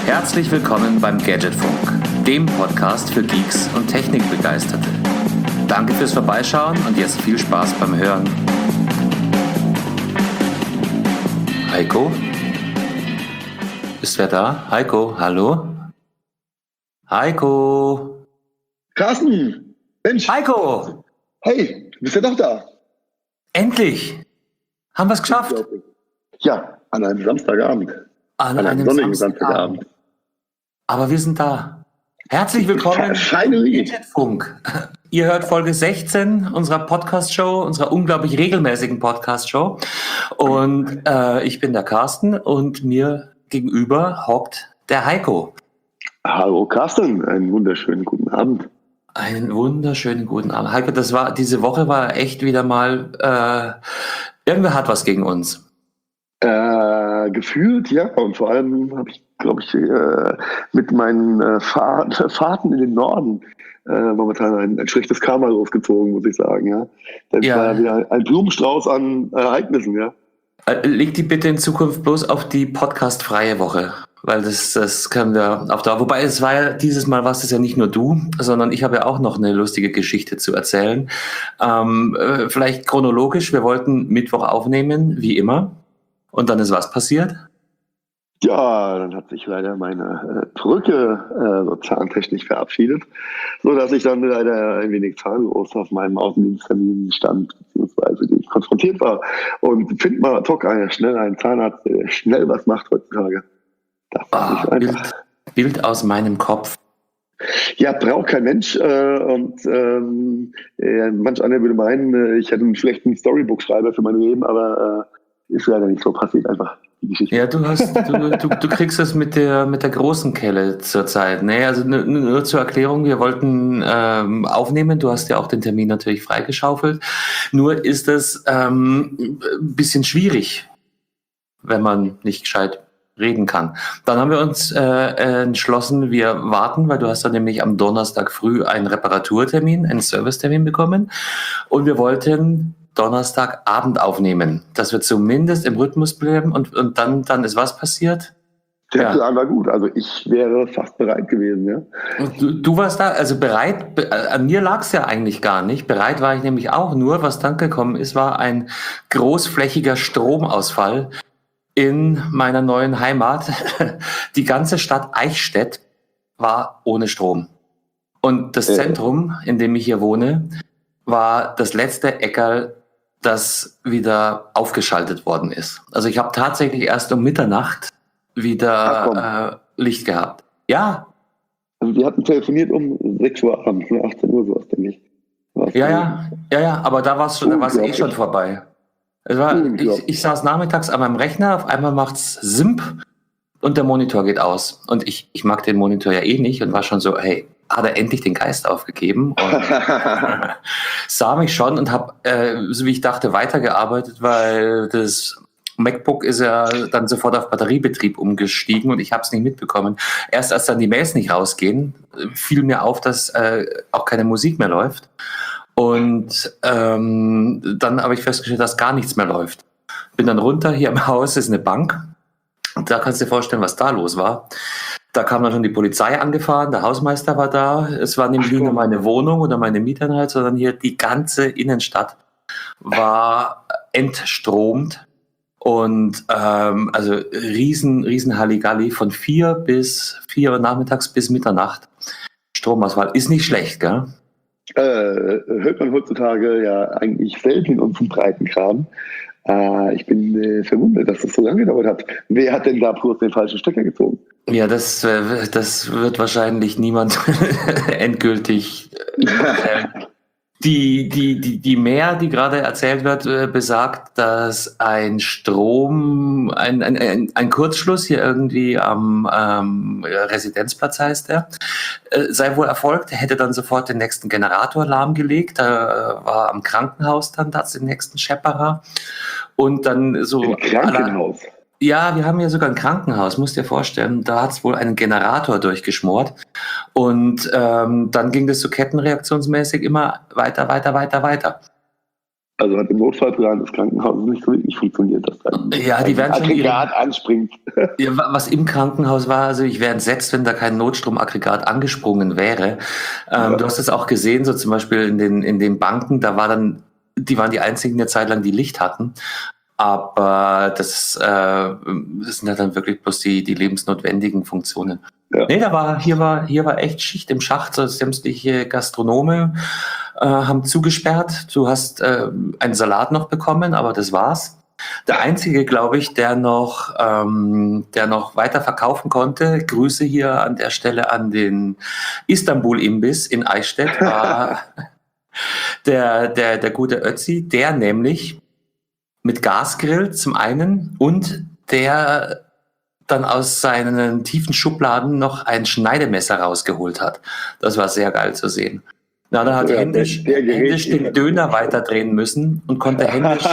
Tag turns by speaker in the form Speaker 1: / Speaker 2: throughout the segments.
Speaker 1: Herzlich willkommen beim Gadgetfunk, dem Podcast für Geeks und Technikbegeisterte. Danke fürs Vorbeischauen und jetzt viel Spaß beim Hören. Heiko? Ist wer da? Heiko, hallo? Heiko?
Speaker 2: Carsten! Mensch!
Speaker 1: Heiko!
Speaker 2: Hey, du bist ja doch da!
Speaker 1: Endlich! Haben wir es geschafft?
Speaker 2: Ja, an einem Samstagabend. An einem sonnigen Samstagabend.
Speaker 1: Aber wir sind da. Herzlich willkommen
Speaker 2: im
Speaker 1: Gadgetfunk. Ihr hört Folge 16 unserer Podcast-Show, unserer unglaublich regelmäßigen Podcast-Show. Und ich bin der Carsten und mir gegenüber hockt der Heiko.
Speaker 2: Hallo Carsten, einen wunderschönen guten Abend.
Speaker 1: Einen wunderschönen guten Abend. Heiko, diese Woche war echt wieder mal, irgendwer hat was gegen uns.
Speaker 2: Gefühlt, ja. Und vor allem habe ich, glaube ich, mit meinen Fahrten in den Norden momentan ein schlechtes Karma losgezogen, muss ich sagen. Ja. Das war wieder ein Blumenstrauß an Ereignissen, ja.
Speaker 1: Leg die bitte in Zukunft bloß auf die podcastfreie Woche, weil das können wir auf Dauer. Wobei es war ja dieses Mal warst es ja nicht nur du, sondern ich habe ja auch noch eine lustige Geschichte zu erzählen. Vielleicht chronologisch. Wir wollten Mittwoch aufnehmen, wie immer. Und dann ist was passiert?
Speaker 2: Ja, dann hat sich leider meine Brücke zahntechnisch verabschiedet, sodass ich dann leider ein wenig zahnlos auf meinem Außendiensttermin stand, beziehungsweise ich konfrontiert war. Und find mal ad hoc schnell einen Zahnarzt, der schnell was macht heutzutage. Das ist nicht einfach.
Speaker 1: Bild aus meinem Kopf.
Speaker 2: Ja, braucht kein Mensch. Manch einer würde meinen, ich hätte einen schlechten Storybook-Schreiber für mein Leben, aber ist leider nicht so, passiert einfach die Geschichte.
Speaker 1: Ja, du kriegst das mit der großen Kelle zurzeit. Ne? Also nur zur Erklärung, wir wollten aufnehmen, du hast ja auch den Termin natürlich freigeschaufelt. Nur ist es ein bisschen schwierig, wenn man nicht gescheit reden kann. Dann haben wir uns entschlossen, wir warten, weil du hast dann nämlich am Donnerstag früh einen Reparaturtermin, einen Servicetermin bekommen und wir wollten Donnerstagabend aufnehmen, dass wir zumindest im Rhythmus bleiben und dann ist was passiert?
Speaker 2: Der Plan war gut, also ich wäre fast bereit gewesen, ja.
Speaker 1: Du warst da, also bereit, an mir lag es ja eigentlich gar nicht, bereit war ich nämlich auch, nur was dann gekommen ist, war ein großflächiger Stromausfall in meiner neuen Heimat. Die ganze Stadt Eichstätt war ohne Strom. Und das Zentrum, in dem ich hier wohne, war das letzte Eckerl, das wieder aufgeschaltet worden ist. Also ich habe tatsächlich erst um Mitternacht wieder Licht gehabt. Ja.
Speaker 2: Also wir hatten telefoniert um 6 Uhr abends, 18 Uhr sowas, denke ich.
Speaker 1: Ja, aber da war es eh schon vorbei. Ich saß nachmittags an meinem Rechner, auf einmal macht's Simp und der Monitor geht aus. Und ich mag den Monitor ja eh nicht und war schon so, hey, hat er endlich den Geist aufgegeben und sah mich schon und habe, so wie ich dachte, weitergearbeitet, weil das MacBook ist ja dann sofort auf Batteriebetrieb umgestiegen und ich habe es nicht mitbekommen. Erst als dann die Mails nicht rausgehen, fiel mir auf, dass auch keine Musik mehr läuft. Und dann habe ich festgestellt, dass gar nichts mehr läuft. Bin dann runter, hier im Haus ist eine Bank. Und da kannst du dir vorstellen, was da los war. Da kam dann schon die Polizei angefahren, der Hausmeister war da. Es war nämlich nicht nur meine Wohnung oder meine Mieteinheit, sondern hier die ganze Innenstadt war entstromt. Und also riesen Halligalli von 4 Uhr nachmittags bis Mitternacht. Stromausfall ist nicht schlecht, gell?
Speaker 2: Hört man heutzutage ja eigentlich selten in unserem Breitenkram. Ich bin verwundert, dass das so lange gedauert hat. Wer hat denn da bloß den falschen Stecker gezogen?
Speaker 1: Ja, das wird wahrscheinlich niemand endgültig erzählen. Die Mehr, die gerade erzählt wird, besagt, dass ein Kurzschluss hier irgendwie am Residenzplatz heißt der, sei wohl erfolgt. Er hätte dann sofort den nächsten Generator lahmgelegt. Da war am Krankenhaus dann den nächsten Schepperer. Und dann so.
Speaker 2: Im Krankenhaus?
Speaker 1: Ja, wir haben ja sogar ein Krankenhaus, musst dir vorstellen. Da hat es wohl einen Generator durchgeschmort. Und dann ging das so kettenreaktionsmäßig immer weiter.
Speaker 2: Also hat im Notfallplan des Krankenhauses nicht so wirklich funktioniert, dass dann
Speaker 1: Ja, die werden schon
Speaker 2: Aggregat anspringt.
Speaker 1: Ja, was im Krankenhaus war, also ich wäre entsetzt, wenn da kein Notstromaggregat angesprungen wäre.
Speaker 2: Ja.
Speaker 1: Du hast es auch gesehen, so zum Beispiel in den Banken, die waren die einzigen eine Zeit lang, die Licht hatten. Aber das sind ja dann wirklich bloß die lebensnotwendigen Funktionen.
Speaker 2: Ja.
Speaker 1: Nee, hier war echt Schicht im Schacht, so sämtliche Gastronome haben zugesperrt. Du hast einen Salat noch bekommen, aber das war's. Der einzige, glaube ich, der noch weiter verkaufen konnte, Grüße hier an der Stelle an den Istanbul-Imbiss in Eichstätt, war der gute Ötzi, der nämlich mit Gasgrill zum einen und der dann aus seinen tiefen Schubladen noch ein Schneidemesser rausgeholt hat. Das war sehr geil zu sehen. Na, da hat händisch den Döner weiterdrehen müssen und konnte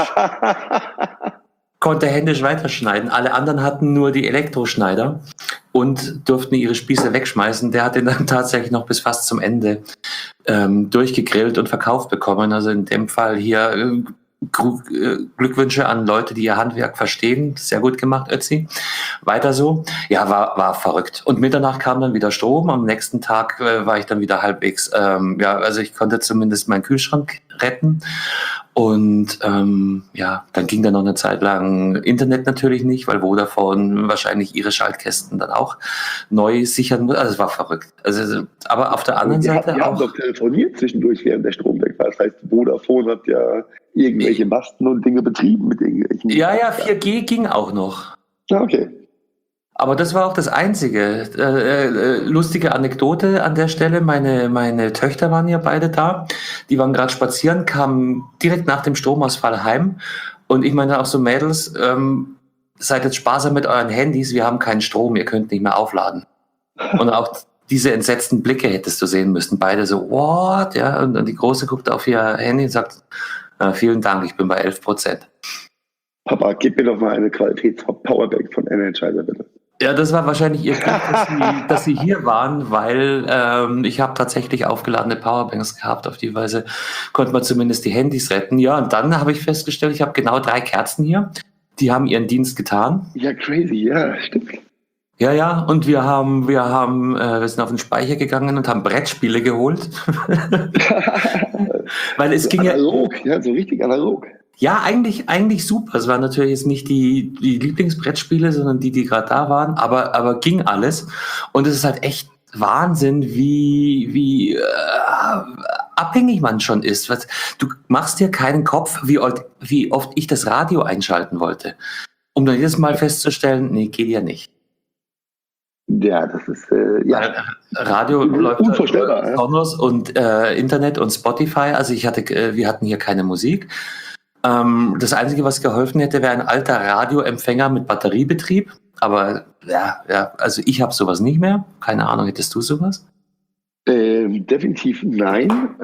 Speaker 1: händisch weiterschneiden. Alle anderen hatten nur die Elektroschneider und durften ihre Spieße wegschmeißen. Der hat den dann tatsächlich noch bis fast zum Ende durchgegrillt und verkauft bekommen. Also in dem Fall hier Glückwünsche an Leute, die ihr Handwerk verstehen. Sehr gut gemacht, Ötzi. Weiter so. Ja, war verrückt. Und Mitternacht kam dann wieder Strom. Am nächsten Tag war ich dann wieder halbwegs, also ich konnte zumindest meinen Kühlschrank retten. Und dann ging da noch eine Zeit lang Internet natürlich nicht, weil Vodafone wahrscheinlich ihre Schaltkästen dann auch neu sichern muss. Also es war verrückt. Also, aber auf der anderen Seite
Speaker 2: wir haben doch telefoniert zwischendurch, während der Strom weg war. Das heißt, Vodafone hat ja irgendwelche Masten und Dinge betrieben mit irgendwelchen.
Speaker 1: Ja, 4G ging auch noch.
Speaker 2: Ja, okay.
Speaker 1: Aber das war auch das Einzige. Lustige Anekdote an der Stelle. Meine Töchter waren ja beide da. Die waren gerade spazieren, kamen direkt nach dem Stromausfall heim. Und ich meine auch so, Mädels, seid jetzt sparsam mit euren Handys. Wir haben keinen Strom, ihr könnt nicht mehr aufladen. Und auch diese entsetzten Blicke hättest du sehen müssen. Beide so, what? Ja, und die Große guckt auf ihr Handy und sagt, vielen Dank, ich bin bei 11%.
Speaker 2: Papa, gib mir doch mal eine Qualitäts-Powerbank von Energizer, bitte.
Speaker 1: Ja, das war wahrscheinlich ihr Glück, dass sie hier waren, weil ich habe tatsächlich aufgeladene Powerbanks gehabt. Auf die Weise konnte man zumindest die Handys retten. Ja, und dann habe ich festgestellt, ich habe genau 3 Kerzen hier. Die haben ihren Dienst getan.
Speaker 2: Ja, crazy, ja, stimmt.
Speaker 1: Ja, und wir sind auf den Speicher gegangen und haben Brettspiele geholt. Weil es
Speaker 2: so
Speaker 1: ging
Speaker 2: analog, ja, so richtig analog.
Speaker 1: Ja, eigentlich super. Es waren natürlich jetzt nicht die Lieblingsbrettspiele, sondern die gerade da waren, aber ging alles. Und es ist halt echt Wahnsinn, wie abhängig man schon ist. Du machst dir keinen Kopf, wie oft ich das Radio einschalten wollte, um dann jedes Mal festzustellen, nee, geht ja nicht.
Speaker 2: Ja, das ist
Speaker 1: Radio läuft
Speaker 2: unvorstellbar.
Speaker 1: Sonos und Internet und Spotify. Also wir hatten hier keine Musik. Das Einzige, was geholfen hätte, wäre ein alter Radioempfänger mit Batteriebetrieb. Aber also ich habe sowas nicht mehr. Keine Ahnung, hättest du sowas?
Speaker 2: Definitiv nein.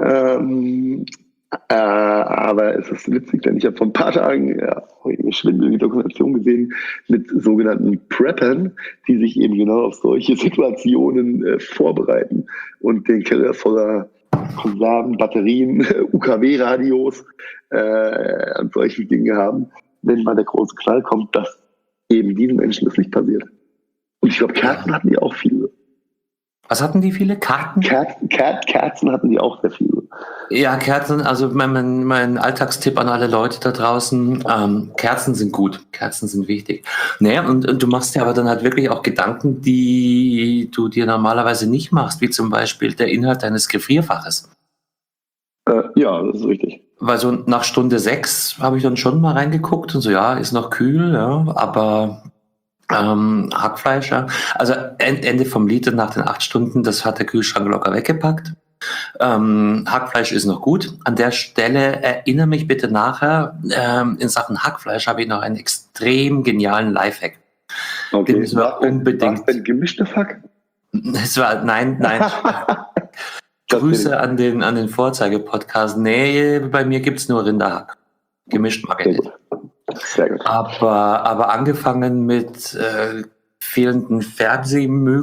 Speaker 2: Aber es ist witzig, denn ich habe vor ein paar Tagen eine schwindelige Dokumentation gesehen mit sogenannten Preppern, die sich eben genau auf solche Situationen vorbereiten und den Keller voller Konserven, Batterien, UKW-Radios und solche Dinge haben, wenn mal der große Knall kommt, dass eben diesen Menschen das nicht passiert. Und ich glaube, Kerzen hatten die auch viele.
Speaker 1: Was hatten die viele? Karten?
Speaker 2: Kerzen hatten die auch sehr viele.
Speaker 1: Ja, Kerzen, also mein Alltagstipp an alle Leute da draußen, Kerzen sind gut, Kerzen sind wichtig. Naja, und du machst dir aber dann halt wirklich auch Gedanken, die du dir normalerweise nicht machst, wie zum Beispiel der Inhalt deines Gefrierfaches.
Speaker 2: Ja, das ist richtig.
Speaker 1: Weil so nach Stunde 6 habe ich dann schon mal reingeguckt und so, ja, ist noch kühl, ja, aber Hackfleisch, ja. Also Ende vom Lied nach den 8 Stunden, das hat der Kühlschrank locker weggepackt. Hackfleisch ist noch gut. An der Stelle erinnere mich bitte nachher, in Sachen Hackfleisch habe ich noch einen extrem genialen Lifehack.
Speaker 2: Okay.
Speaker 1: Den müssen wir unbedingt.
Speaker 2: Was denn gemischter Hack?
Speaker 1: Es war, nein. Grüße an den Vorzeige-Podcast. Nee, bei mir gibt's nur Rinderhack. Gemischt mag ich nicht.
Speaker 2: Sehr gut.
Speaker 1: Aber angefangen mit fehlenden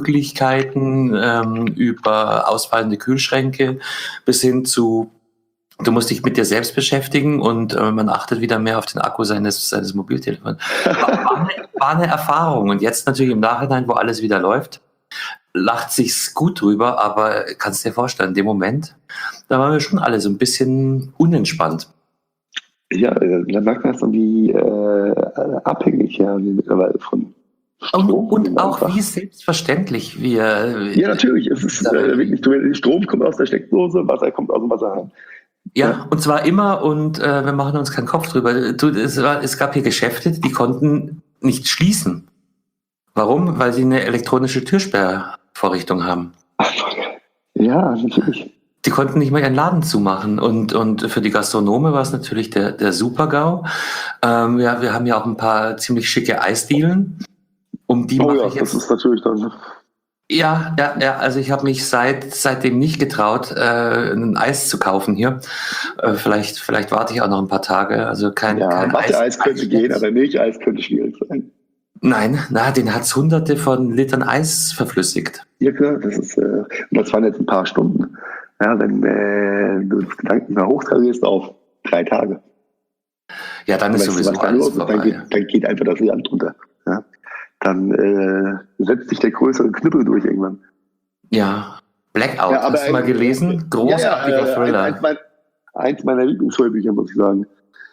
Speaker 1: Fernsehmöglichkeiten über ausfallende Kühlschränke bis hin zu Du musst dich mit dir selbst beschäftigen und man achtet wieder mehr auf den Akku seines Mobiltelefons. War eine Erfahrung und jetzt natürlich im Nachhinein, wo alles wieder läuft, lacht sich's gut drüber, aber kannst dir vorstellen, in dem Moment, da waren wir schon alle so ein bisschen unentspannt.
Speaker 2: Ja, da merkt man dann, wie abhängig wir mittlerweile von Strom
Speaker 1: Und auch wie selbstverständlich wir.
Speaker 2: Ja, natürlich. Es ist wirklich, Strom kommt aus der Steckdose, Wasser kommt aus dem Wasserhahn.
Speaker 1: Ja, und zwar immer und wir machen uns keinen Kopf drüber. Es gab hier Geschäfte, die konnten nicht schließen. Warum? Weil sie eine elektronische Türsperrvorrichtung haben.
Speaker 2: Ja, natürlich.
Speaker 1: Die konnten nicht mal ihren Laden zumachen. Und für die Gastronome war es natürlich der Super-GAU. Wir haben ja auch ein paar ziemlich schicke Eisdielen. Um die mache ich jetzt.
Speaker 2: Das ist natürlich dann.
Speaker 1: Ja, also ich habe mich seitdem nicht getraut, ein Eis zu kaufen hier. Vielleicht warte ich auch noch ein paar Tage. Also kein
Speaker 2: Eis könnte gehen, aber Milcheis könnte schwierig sein.
Speaker 1: Nein, den hat's Hunderte von Litern Eis verflüssigt.
Speaker 2: Ja klar, das waren jetzt ein paar Stunden. Ja, wenn du das Gedanken mal hochskalierst auf 3 Tage.
Speaker 1: Ja, dann ist sowieso alles vorbei.
Speaker 2: Dann geht einfach das Land runter. Ja? Dann setzt sich der größere Knüppel durch irgendwann.
Speaker 1: Ja, Blackout, hast du mal gelesen? Großartiger Thriller.
Speaker 2: Eins meiner Lieblingshörbücher, muss ich sagen.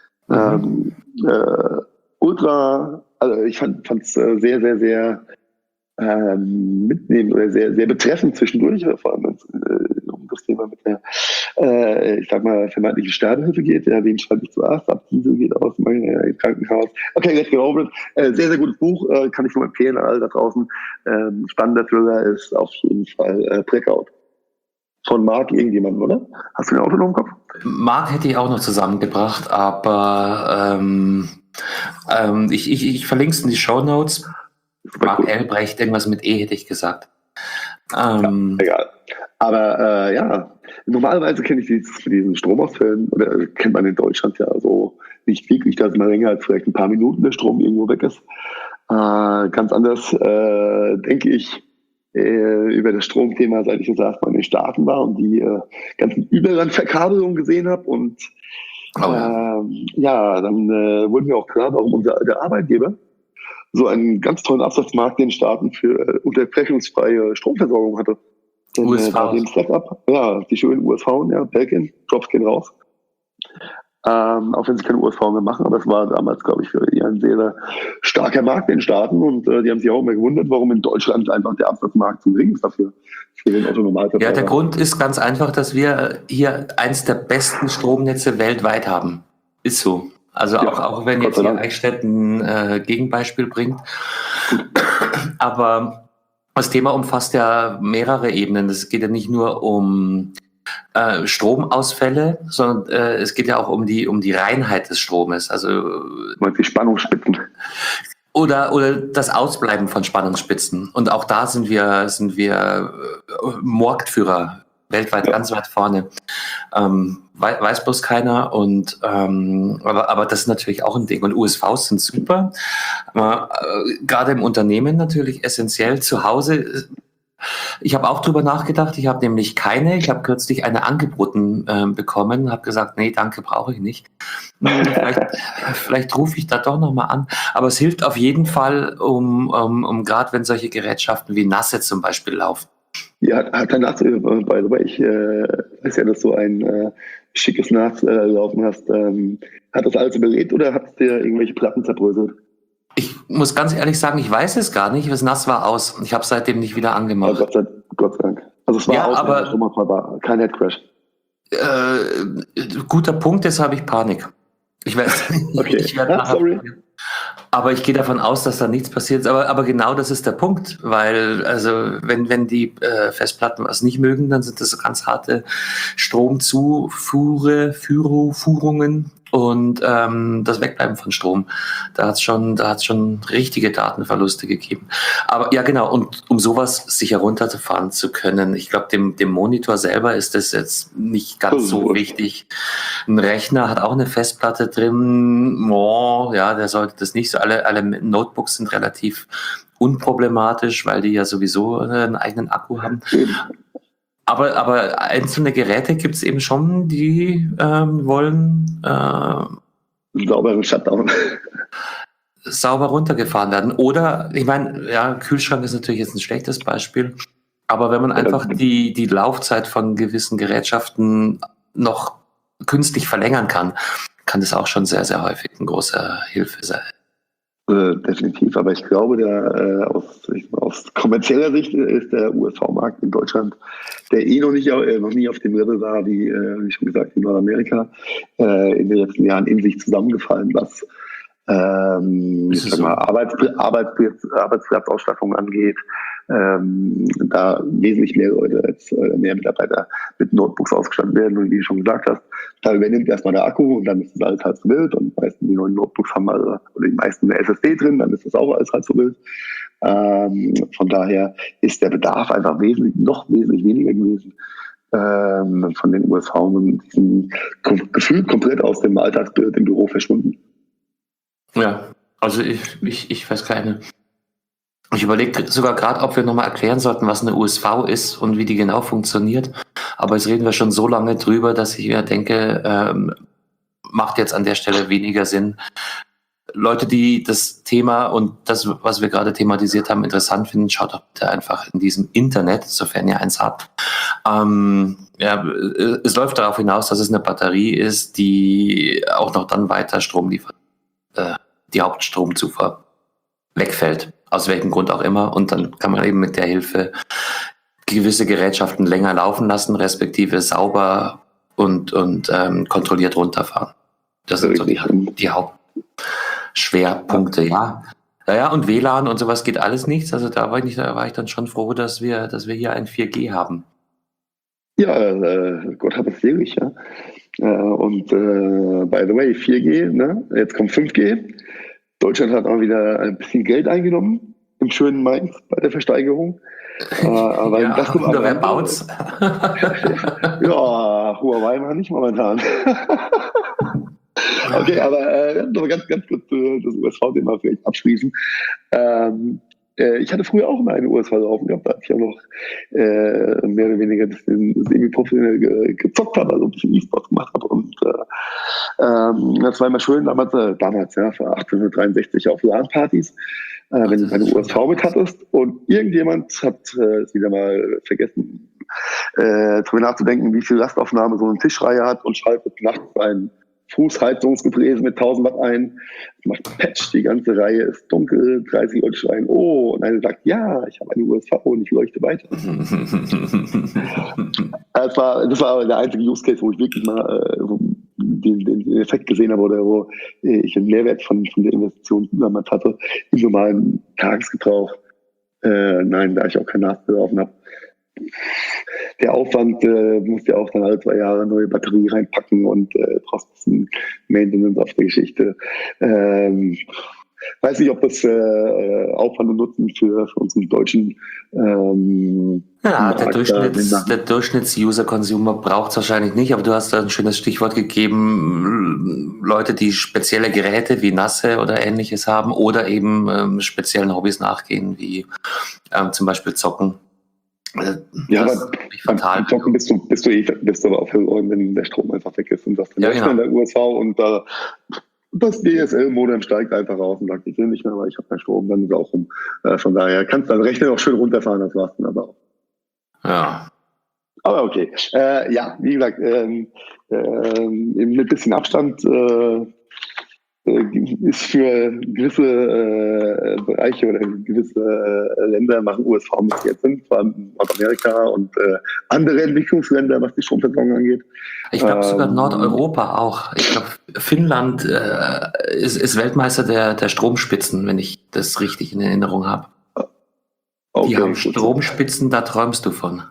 Speaker 2: Also ich fand es sehr, sehr, sehr mitnehmend oder sehr, sehr betreffend zwischendurch, vor allem wenn es um das Thema mit der, ich sag mal, vermeintlichen Sterbehilfe geht. Ja, wen schreibe ich zuerst ab? Diese geht aus meinem Krankenhaus. Okay, let's get over it. Sehr, sehr gutes Buch, kann ich nur empfehlen an alle da draußen. Spannender Thriller ist auf jeden Fall Blackout. Von Marc irgendjemanden, oder? Hast du den Auto noch im Kopf?
Speaker 1: Marc hätte ich auch noch zusammengebracht, aber ich verlinke es in die Shownotes. Marc Elbrecht, irgendwas mit E hätte ich gesagt.
Speaker 2: Egal. Aber normalerweise kenne ich diesen Stromausfällen, oder kennt man in Deutschland ja so nicht wirklich, dass mal länger als vielleicht ein paar Minuten der Strom irgendwo weg ist. Ganz anders denke ich über das Stromthema, seit ich jetzt erstmal in den Staaten war und die ganzen Überlandverkabelungen gesehen habe. Und dann wurde mir auch klar, warum der Arbeitgeber so einen ganz tollen Absatzmarkt in den Staaten für unterbrechungsfreie Stromversorgung hatte. Denn, bei dem Setup, die schönen USV, Belgien, Drops gehen raus. Auch wenn sie keine USV mehr machen, aber es war damals, glaube ich, für die ein sehr, sehr starker Markt in den Staaten und die haben sich auch immer gewundert, warum in Deutschland einfach der Absatzmarkt zu gering ist dafür. Für den Autonormalverbraucher.
Speaker 1: Ja, der Grund ist ganz einfach, dass wir hier eins der besten Stromnetze weltweit haben. Ist so. Also auch wenn jetzt hier Eichstätt ein Gegenbeispiel bringt. Aber das Thema umfasst ja mehrere Ebenen. Es geht ja nicht nur um Stromausfälle, sondern es geht ja auch um die Reinheit des Stromes. Also
Speaker 2: die Spannungsspitzen.
Speaker 1: Oder das Ausbleiben von Spannungsspitzen. Und auch da sind wir Marktführer weltweit, ganz weit vorne. Weiß bloß keiner. Und aber das ist natürlich auch ein Ding. Und USVs sind super. Gerade im Unternehmen natürlich essentiell. Zu Hause. Ich habe auch drüber nachgedacht. Ich habe nämlich keine. Ich habe kürzlich eine angeboten bekommen. Habe gesagt, nee, danke, brauche ich nicht. Vielleicht rufe ich da doch nochmal an. Aber es hilft auf jeden Fall, um gerade wenn solche Gerätschaften wie Nasse zum Beispiel laufen.
Speaker 2: Ja, hat der NAS, by the way, ich weiß ja, dass du ein schickes NAS laufen hast. Hat das alles überlebt oder hat es dir irgendwelche Platten zerbröselt?
Speaker 1: Ich muss ganz ehrlich sagen, ich weiß es gar nicht. Das NAS war aus. Ich habe es seitdem nicht wieder angemacht.
Speaker 2: Ja, Gott sei Dank. Also es war aus, aber war kein Headcrash.
Speaker 1: Guter Punkt, jetzt habe ich Panik. Ich weiß nicht.
Speaker 2: Okay. Sorry.
Speaker 1: Aber ich gehe davon aus, dass da nichts passiert. Aber genau das ist der Punkt, weil also wenn die Festplatten was nicht mögen, dann sind das so ganz harte Stromzufuhrungen und das Wegbleiben von Strom. Da hat's schon richtige Datenverluste gegeben. Aber ja genau, und um sowas sich herunterfahren zu können, ich glaube, dem Monitor selber ist das jetzt nicht ganz so wichtig. Ein Rechner hat auch eine Festplatte drin, der sollte das nicht so. Alle Notebooks sind relativ unproblematisch, weil die ja sowieso einen eigenen Akku haben. Aber einzelne Geräte gibt es eben schon, die wollen
Speaker 2: Einen sauberen Shutdown.
Speaker 1: sauber runtergefahren werden. Oder, ich meine, ja, Kühlschrank ist natürlich jetzt ein schlechtes Beispiel, aber wenn man einfach die Laufzeit von gewissen Gerätschaften noch künstlich verlängern kann, kann das auch schon sehr, sehr häufig eine große Hilfe sein.
Speaker 2: Definitiv, aber ich glaube, aus kommerzieller Sicht ist der USV-Markt in Deutschland, der noch nie auf dem Level war, wie schon gesagt, in Nordamerika, in den letzten Jahren in sich zusammengefallen, was ich sag mal, Arbeitsplatzausstattung angeht, da wesentlich mehr Leute mehr Mitarbeiter mit Notebooks ausgestattet werden. Und wie du schon gesagt hast, da übernimmt erstmal der Akku und dann ist das alles halb so wild. Und meistens die neuen Notebooks haben oder die meisten eine SSD drin, dann ist das auch alles halb so wild. Von daher ist der Bedarf einfach wesentlich weniger gewesen von den USV und diesem Gefühl komplett aus dem Alltagsbild im Büro verschwunden.
Speaker 1: Ja, also ich weiß keine. Ich überlege sogar gerade, ob wir nochmal erklären sollten, was eine USV ist und wie die genau funktioniert. Aber jetzt reden wir schon so lange drüber, dass ich mir denke, macht jetzt an der Stelle weniger Sinn. Leute, die das Thema und das, was wir gerade thematisiert haben, interessant finden, schaut doch bitte einfach in diesem Internet, sofern ihr eins habt. Ja, es läuft darauf hinaus, dass es eine Batterie ist, die auch noch dann weiter Strom liefert. Die Hauptstromzufuhr wegfällt, aus welchem Grund auch immer. Und dann kann man eben mit der Hilfe gewisse Gerätschaften länger laufen lassen, respektive sauber und kontrolliert runterfahren. Das sind so die Hauptschwerpunkte, ja. Ja, und WLAN und sowas geht alles nichts. Also da war ich dann schon froh, dass wir hier ein 4G haben.
Speaker 2: Ja, Gott hat es selig, ja. Und by the way, 4G, ne? Jetzt kommt 5G. Deutschland hat auch wieder ein bisschen Geld eingenommen im schönen Mainz bei der Versteigerung. Aber
Speaker 1: ja, das kommt wer baut's?
Speaker 2: Ja, Huawei mal nicht momentan. Okay, aber noch ganz kurz das USV-Thema vielleicht abschließen. Ich hatte früher auch mal eine USV laufen gehabt, da ich auch noch mehr oder weniger semi-professionell gezockt habe, also ein bisschen E-Sport gemacht habe. Und das war immer schön damals ja, für 1863 auf LAN-Partys, wenn du eine USV mit hattest und irgendjemand hat es wieder mal vergessen, darüber nachzudenken, wie viel Lastaufnahme so eine Tischreihe hat und schaltet nachts ein Fußheizungsgebläse mit 1000 Watt ein, macht Patch, die ganze Reihe ist dunkel, 30 Leute schreien, oh, und einer sagt, ja, ich habe eine USV und ich leuchte weiter. Das war aber der einzige Use Case, wo ich wirklich mal den Effekt gesehen habe oder wo ich einen Mehrwert von der Investition damals hatte, im normalen Tagesgebrauch. Nein, da ich auch keinen Nachbelaufen habe. Der Aufwand muss ja auch dann alle 2 Jahre neue Batterie reinpacken und brauchst ein bisschen Maintenance auf der Geschichte. Weiß nicht, ob das Aufwand und Nutzen für unseren deutschen
Speaker 1: ja, der Durchschnitts-User-Consumer braucht es wahrscheinlich nicht, aber du hast da ein schönes Stichwort gegeben, Leute, die spezielle Geräte wie Nasse oder ähnliches haben oder eben speziellen Hobbys nachgehen, wie zum Beispiel Zocken.
Speaker 2: Ja, aber fatal. Zocken bist du aber auch verloren, wenn der Strom einfach weg ist und das dann in der USV und das DSL-Modem steigt einfach raus und sagt, ich will nicht mehr, weil ich habe keinen Strom, dann ist es auch rum. Von daher kannst du deinen Rechner auch schön runterfahren, das war's dann aber auch.
Speaker 1: Ja.
Speaker 2: Aber okay. Ja, wie gesagt, mit bisschen Abstand ist für gewisse Bereiche oder gewisse Länder machen USV mit jetzt Sinn, vor allem Nordamerika und andere Entwicklungsländer, was die Stromversorgung angeht.
Speaker 1: Ich glaube sogar Nordeuropa auch. Ich glaube, Finnland ist Weltmeister der Stromspitzen, wenn ich das richtig in Erinnerung habe. Okay, die haben Stromspitzen, da träumst du von.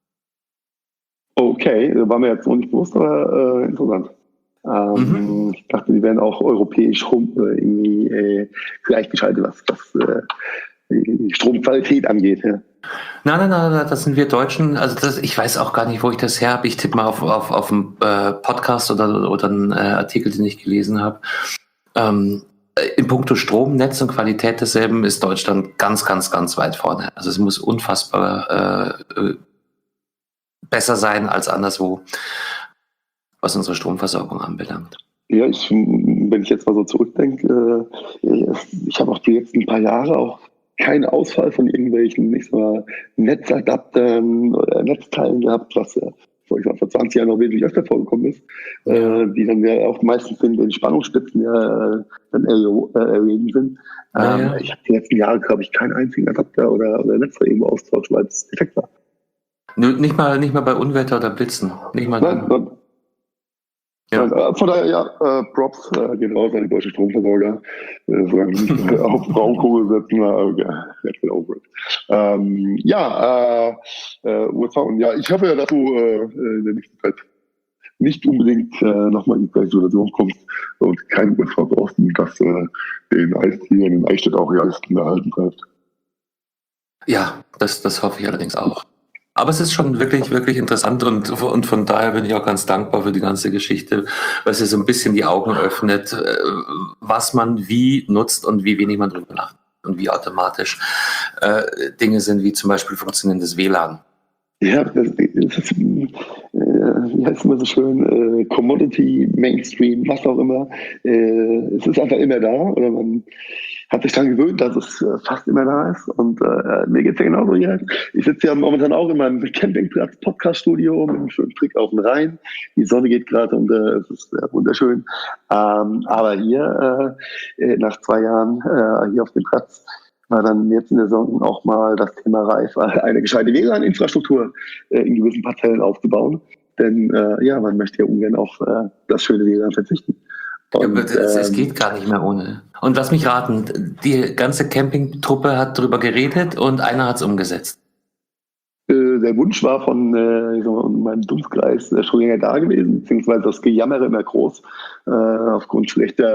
Speaker 2: Okay, war mir jetzt noch nicht bewusst, aber interessant. Ich dachte, die wären auch europäisch irgendwie gleichgeschaltet, was die Stromqualität angeht. Ja.
Speaker 1: Nein, das sind wir Deutschen. Also ich weiß auch gar nicht, wo ich das her habe. Ich tippe mal auf einen Podcast oder einen Artikel, den ich gelesen habe. In puncto Strom, Netz und Qualität desselben ist Deutschland ganz, ganz, ganz weit vorne. Also es muss unfassbar besser sein als anderswo, was unsere Stromversorgung anbelangt.
Speaker 2: Ja, wenn ich jetzt mal so zurückdenke, ich habe auch die letzten paar Jahre auch keinen Ausfall von irgendwelchen, ich sag mal, Netzadaptern oder Netzteilen gehabt, was vor 20 Jahren noch wesentlich öfter vorgekommen ist, die dann ja auch meistens in den Spannungsspitzen dann erleben sind. Ich habe die letzten Jahre, glaube ich, keinen einzigen Adapter oder Netzteil irgendwo austauscht, weil es defekt war.
Speaker 1: Nicht mal bei Unwetter oder Blitzen. Nicht mal
Speaker 2: Nein. Ja. Von daher, Props gehen raus an die deutsche Stromversorger. Solange nicht auf Braunkohle setzen, let's get over it. Ich hoffe ja, dass du in der nächsten Zeit nicht unbedingt nochmal in die gleiche Situation kommst und kein USV brauchst, dass den Eistigern in Eichstätt auch die Eiskinder erhalten bleibt.
Speaker 1: Ja, das hoffe ich allerdings auch. Aber es ist schon wirklich, wirklich interessant und von daher bin ich auch ganz dankbar für die ganze Geschichte, weil sie so ein bisschen die Augen öffnet, was man wie nutzt und wie wenig man drüber nachdenkt und wie automatisch Dinge sind, wie zum Beispiel funktionierendes WLAN.
Speaker 2: Ja, das ist, wie heißt es immer so schön, Commodity, Mainstream, was auch immer. Es ist einfach immer da oder man hat sich daran gewöhnt, dass es fast immer da ist. Und mir geht es ja genauso hier. Ich sitze ja momentan auch in meinem Campingplatz-Podcast-Studio mit einem schönen Blick auf den Rhein. Die Sonne geht gerade und es ist wunderschön. Aber hier, nach 2 Jahren hier auf dem Platz, war dann jetzt in der Saison auch mal das Thema reif, eine gescheite WLAN-Infrastruktur in gewissen Parzellen aufzubauen. Denn man möchte ja ungern auf das schöne WLAN verzichten.
Speaker 1: Und, es geht gar nicht mehr ohne. Und lass mich raten, die ganze Campingtruppe hat drüber geredet und einer hat es umgesetzt.
Speaker 2: Der Wunsch war von meinem Dunstkreis schon länger da gewesen, beziehungsweise das Gejammere immer groß, aufgrund schlechter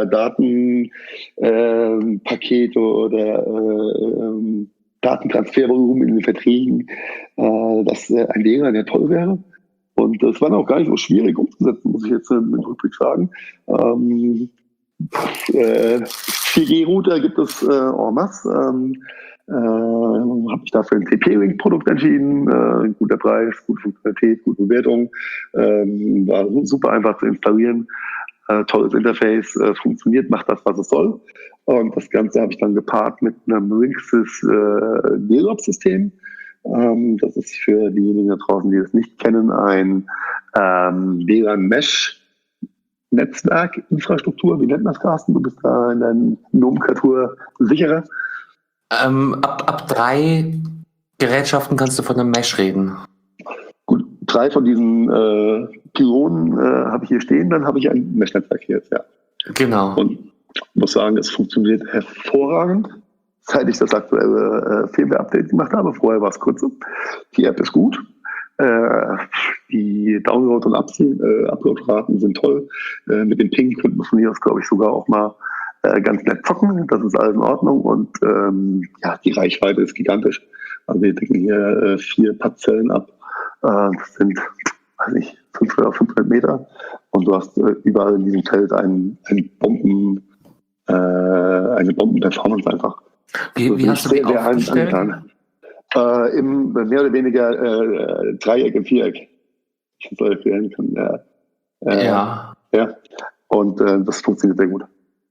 Speaker 2: Datenpakete oder Datentransfervolumen in den Verträgen, dass ein WLAN ja toll wäre. Und das war auch gar nicht so schwierig umzusetzen, muss ich jetzt im Rückblick sagen. 4G-Router gibt es en masse. Habe mich dafür ein TP-Link-Produkt entschieden. Guter Preis, gute Funktionalität, gute Bewertung. War super einfach zu installieren. Tolles Interface, funktioniert, macht das, was es soll. Und das Ganze habe ich dann gepaart mit einem Linksys DLOP-System. Das ist für diejenigen da draußen, die es nicht kennen, ein WLAN-Mesh-Netzwerk-Infrastruktur. Wie nennt man das, Carsten? Du bist da in deiner Nomenklatur sicherer.
Speaker 1: Ab 3 Gerätschaften kannst du von einem Mesh reden.
Speaker 2: Gut, 3 von diesen Pylonen habe ich hier stehen, dann habe ich ein Mesh-Netzwerk hier jetzt, ja.
Speaker 1: Genau.
Speaker 2: Und ich muss sagen, es funktioniert hervorragend, seit ich das aktuelle Firmware-Update gemacht habe. Vorher war es kurz. Die App ist gut. Die Download- und Upload-Raten sind toll. Mit dem Ping könnten wir von hier aus, glaube ich, sogar auch mal ganz nett zocken. Das ist alles in Ordnung. Und die Reichweite ist gigantisch. Also wir decken hier 4 Parzellen ab. Das sind, weiß nicht, 500 Meter. Und du hast überall in diesem Feld eine Bomben-Performance einfach.
Speaker 1: Wie hast du die aufgestellt?
Speaker 2: Im mehr oder weniger Dreieck im Viereck. Ich das erklären kann. Ja. Und das funktioniert sehr gut.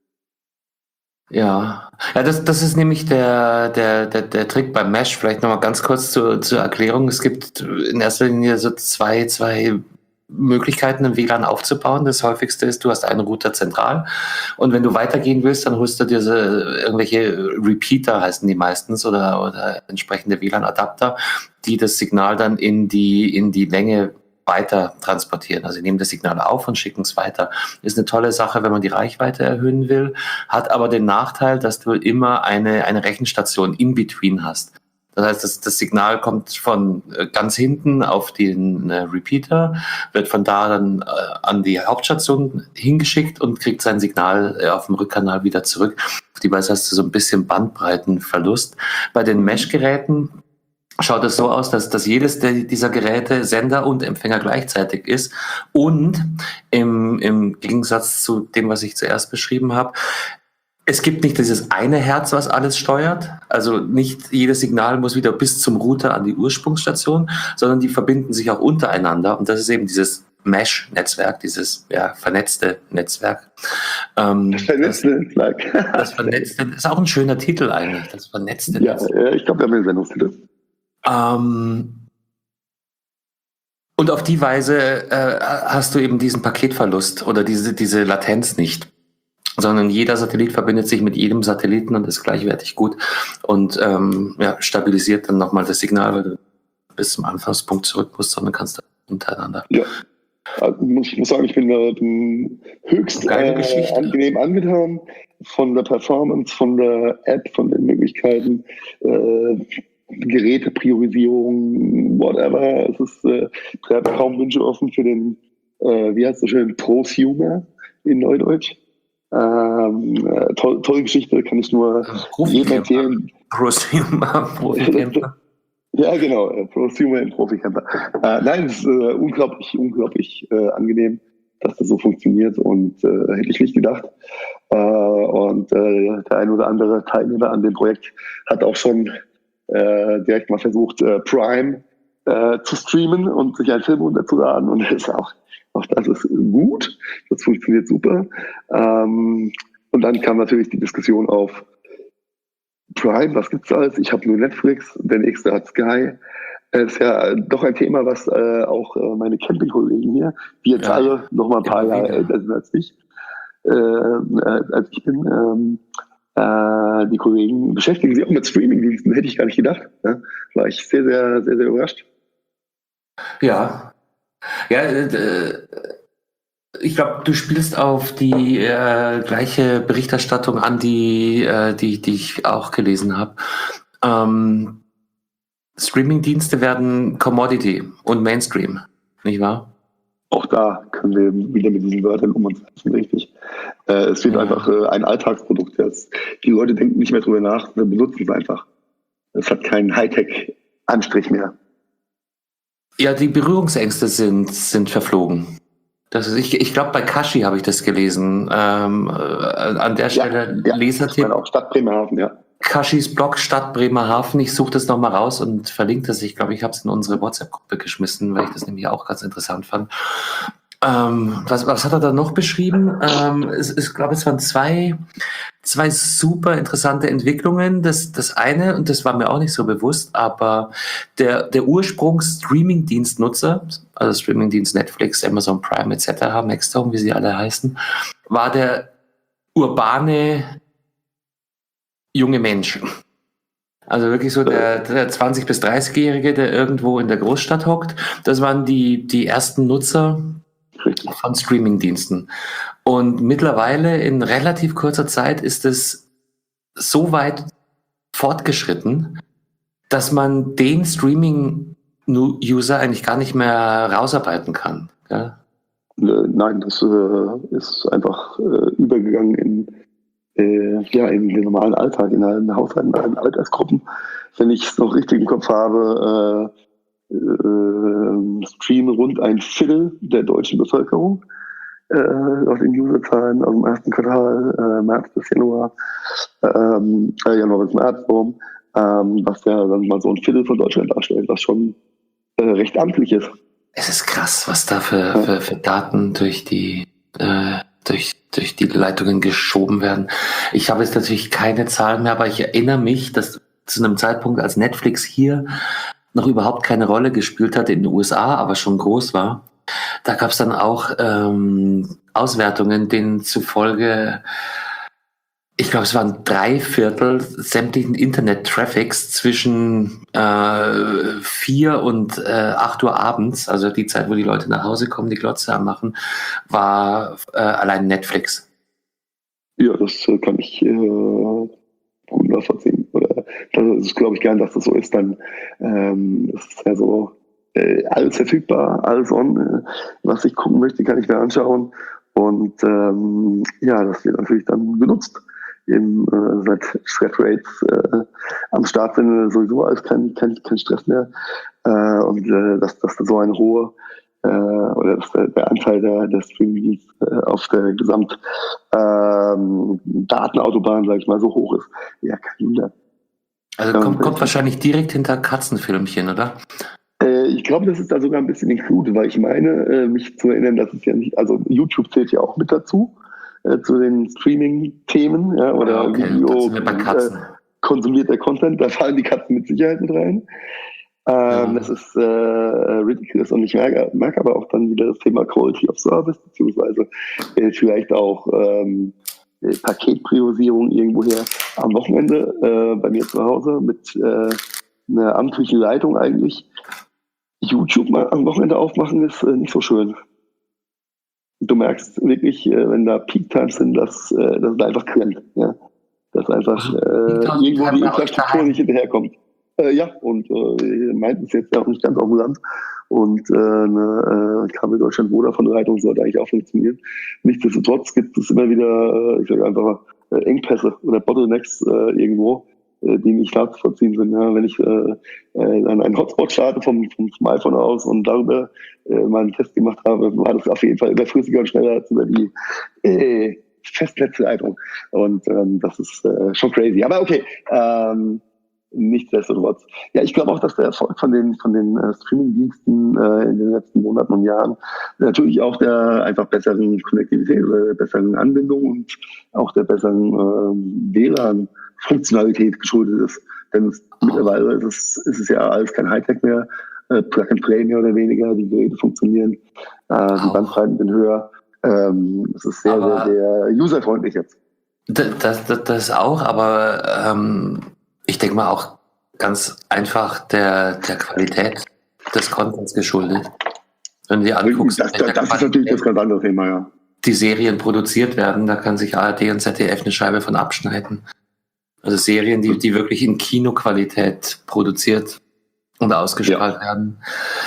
Speaker 1: Ja, das ist nämlich der Trick beim Mesh. Vielleicht nochmal ganz kurz zur Erklärung. Es gibt in erster Linie so zwei Möglichkeiten, ein WLAN aufzubauen. Das häufigste ist, du hast einen Router zentral und wenn du weitergehen willst, dann holst du dir irgendwelche Repeater, heißen die meistens, oder entsprechende WLAN-Adapter, die das Signal dann in die Länge weiter transportieren. Also sie nehmen das Signal auf und schicken es weiter. Ist eine tolle Sache, wenn man die Reichweite erhöhen will, hat aber den Nachteil, dass du immer eine Rechenstation in between hast. Das heißt, das Signal kommt von ganz hinten auf den Repeater, wird von da dann an die Hauptstation hingeschickt und kriegt sein Signal auf dem Rückkanal wieder zurück. Auf die Weise hast du so ein bisschen Bandbreitenverlust. Bei den Mesh-Geräten schaut es so aus, dass jedes dieser Geräte Sender und Empfänger gleichzeitig ist und im Gegensatz zu dem, was ich zuerst beschrieben habe, Es gibt nicht dieses eine Herz, was alles steuert. Also nicht jedes Signal muss wieder bis zum Router an die Ursprungsstation, sondern die verbinden sich auch untereinander. Und das ist eben dieses Mesh-Netzwerk, dieses vernetzte Netzwerk.
Speaker 2: Das vernetzte Netzwerk.
Speaker 1: Das vernetzte, ist auch ein schöner Titel eigentlich, das vernetzte Netzwerk.
Speaker 2: Ja, ich glaube, wir haben einen Sendungstitel.
Speaker 1: Und auf die Weise hast du eben diesen Paketverlust oder diese Latenz nicht. Sondern jeder Satellit verbindet sich mit jedem Satelliten und ist gleichwertig gut und stabilisiert dann nochmal das Signal, weil du bis zum Anfangspunkt zurück musst, sondern kannst da untereinander.
Speaker 2: Ja, also ich muss sagen, ich bin höchst angenehm angetan von der Performance, von der App, von den Möglichkeiten, Gerätepriorisierung, whatever. Es ist kaum Wünsche offen für den, wie heißt das schön, Prosumer in Neudeutsch. Tolle Geschichte, kann ich nur jedem empfehlen.
Speaker 1: Prosumer, Profi-Camper.
Speaker 2: Ja, genau, Prosumer im Profi-Camper. Nein, es ist unglaublich angenehm, dass das so funktioniert und hätte ich nicht gedacht. Und der ein oder andere Teilnehmer an dem Projekt hat auch schon direkt mal versucht, Prime zu streamen und sich einen Film runterzuladen und das ist auch das ist gut, das funktioniert super. Und dann kam natürlich die Diskussion auf Prime, was gibt's alles? Ich habe nur Netflix, der nächste hat Sky. Das ist ja doch ein Thema, was auch meine Campingkollegen hier, die jetzt alle noch mal ein paar Jahre älter sind als ich bin, die Kollegen beschäftigen sich auch mit Streamingdiensten, hätte ich gar nicht gedacht. Ja? War ich sehr, sehr, sehr, sehr überrascht.
Speaker 1: Ja, ich glaube, du spielst auf die gleiche Berichterstattung an, die ich auch gelesen habe. Streamingdienste werden Commodity und Mainstream, nicht wahr?
Speaker 2: Auch da können wir wieder mit diesen Wörtern um uns setzen, richtig. Es wird einfach ein Alltagsprodukt. Die Leute denken nicht mehr drüber nach, benutzen es einfach. Es hat keinen Hightech-Anstrich mehr.
Speaker 1: Ja, die Berührungsängste sind verflogen. Das ist, ich glaube, bei Kashi habe ich das gelesen. An der Stelle Lesertipp.
Speaker 2: Auch Stadt Bremerhaven, ja.
Speaker 1: Kashis Blog Stadt Bremerhaven. Ich suche das nochmal raus und verlinke das. Ich glaube, ich habe es in unsere WhatsApp-Gruppe geschmissen, weil ich das nämlich auch ganz interessant fand. Was hat er da noch beschrieben? Ich glaube, es waren zwei super interessante Entwicklungen. Das eine, und das war mir auch nicht so bewusst, aber der Ursprungs-Streaming-Dienstnutzer, also Streaming-Dienst Netflix, Amazon Prime etc., Maxdome, wie sie alle heißen, war der urbane junge Mensch. Also wirklich so der 20- bis 30-Jährige, der irgendwo in der Großstadt hockt. Das waren die ersten Nutzer von Streamingdiensten. Und mittlerweile in relativ kurzer Zeit ist es so weit fortgeschritten, dass man den Streaming-User eigentlich gar nicht mehr rausarbeiten kann. Ja?
Speaker 2: Nein, das ist einfach übergegangen in den normalen Alltag, in allen Haushalten, in allen Altersgruppen. Wenn ich es noch richtig im Kopf habe, streamen rund ein Viertel der deutschen Bevölkerung aus den Userzahlen aus dem ersten Quartal, März bis Januar, Januar bis März, was ja dann mal so ein Viertel von Deutschland darstellt, was schon recht amtlich ist.
Speaker 1: Es ist krass, was da für Daten durch die Leitungen geschoben werden. Ich habe jetzt natürlich keine Zahlen mehr, aber ich erinnere mich, dass zu einem Zeitpunkt, als Netflix hier noch überhaupt keine Rolle gespielt hat in den USA, aber schon groß war, da gab es dann auch Auswertungen, denen zufolge, ich glaube, es waren 3/4 sämtlichen Internet-Traffics zwischen 4 und 8 Uhr abends, also die Zeit, wo die Leute nach Hause kommen, die Glotze anmachen, war allein Netflix.
Speaker 2: Ja, das kann ich gut nachvollziehen. Oder das ist, glaube ich, gern, dass das so ist. Dann ist es ja so alles verfügbar, alles on. Was ich gucken möchte, kann ich mir anschauen. Und das wird natürlich dann genutzt. Seit Threadrates am Start sind sowieso alles kein Stress mehr. Und dass so eine hohe oder dass der Anteil der Streaming auf der Datenautobahn, sag ich mal, so hoch ist. Ja, kein Wunder.
Speaker 1: Also kommt wahrscheinlich direkt hinter Katzenfilmchen, oder?
Speaker 2: Ich glaube, das ist da sogar ein bisschen included, weil ich meine, mich zu erinnern, dass es ja nicht, also YouTube zählt ja auch mit dazu, zu den Streaming-Themen, ja, oder Video, konsumierter Content, da fallen die Katzen mit Sicherheit mit rein. Das ist ridiculous, und ich merke aber auch dann wieder das Thema Quality of Service, beziehungsweise vielleicht auch Paketpriorisierung irgendwoher am Wochenende bei mir zu Hause mit einer amtlichen Leitung eigentlich. YouTube mal am Wochenende aufmachen ist nicht so schön. Du merkst wirklich, wenn da Peak-Times sind, dass es einfach klemmt. Ja? Dass einfach irgendwo die Infrastruktur nicht hinterherkommt. Ja, und meint es jetzt auch nicht ganz auf dem Land. Und eine Kabel Deutschland Vodafone Leitung sollte eigentlich auch funktionieren. Nichtsdestotrotz gibt es immer wieder, ich sage einfach, Engpässe oder Bottlenecks irgendwo, die nicht nachzuvollziehen sind. Ja, wenn ich dann einen Hotspot starte vom iPhone aus und darüber mal einen Test gemacht habe, war das auf jeden Fall überflüssiger und schneller als über die Festnetzleitung. Und das ist schon crazy. Aber okay, nichtsdestotrotz. Ja, ich glaube auch, dass der Erfolg von den Streaming-Diensten in den letzten Monaten und Jahren natürlich auch der einfach besseren Konnektivität oder der besseren Anbindung und auch der besseren WLAN-Funktionalität geschuldet ist. Denn mittlerweile ist es ja alles kein Hightech mehr, Plug and Play mehr oder weniger, die Geräte funktionieren, die Bandbreiten sind höher. Es ist sehr, sehr userfreundlich jetzt.
Speaker 1: Das auch, aber ich denke mal auch ganz einfach der Qualität des Contents geschuldet. Wenn du dir anguckst,
Speaker 2: das ist natürlich das ganz andere Thema, ja.
Speaker 1: Die Serien produziert werden, da kann sich ARD und ZDF eine Scheibe von abschneiden. Also Serien, die wirklich in Kinoqualität produziert und ausgestrahlt werden.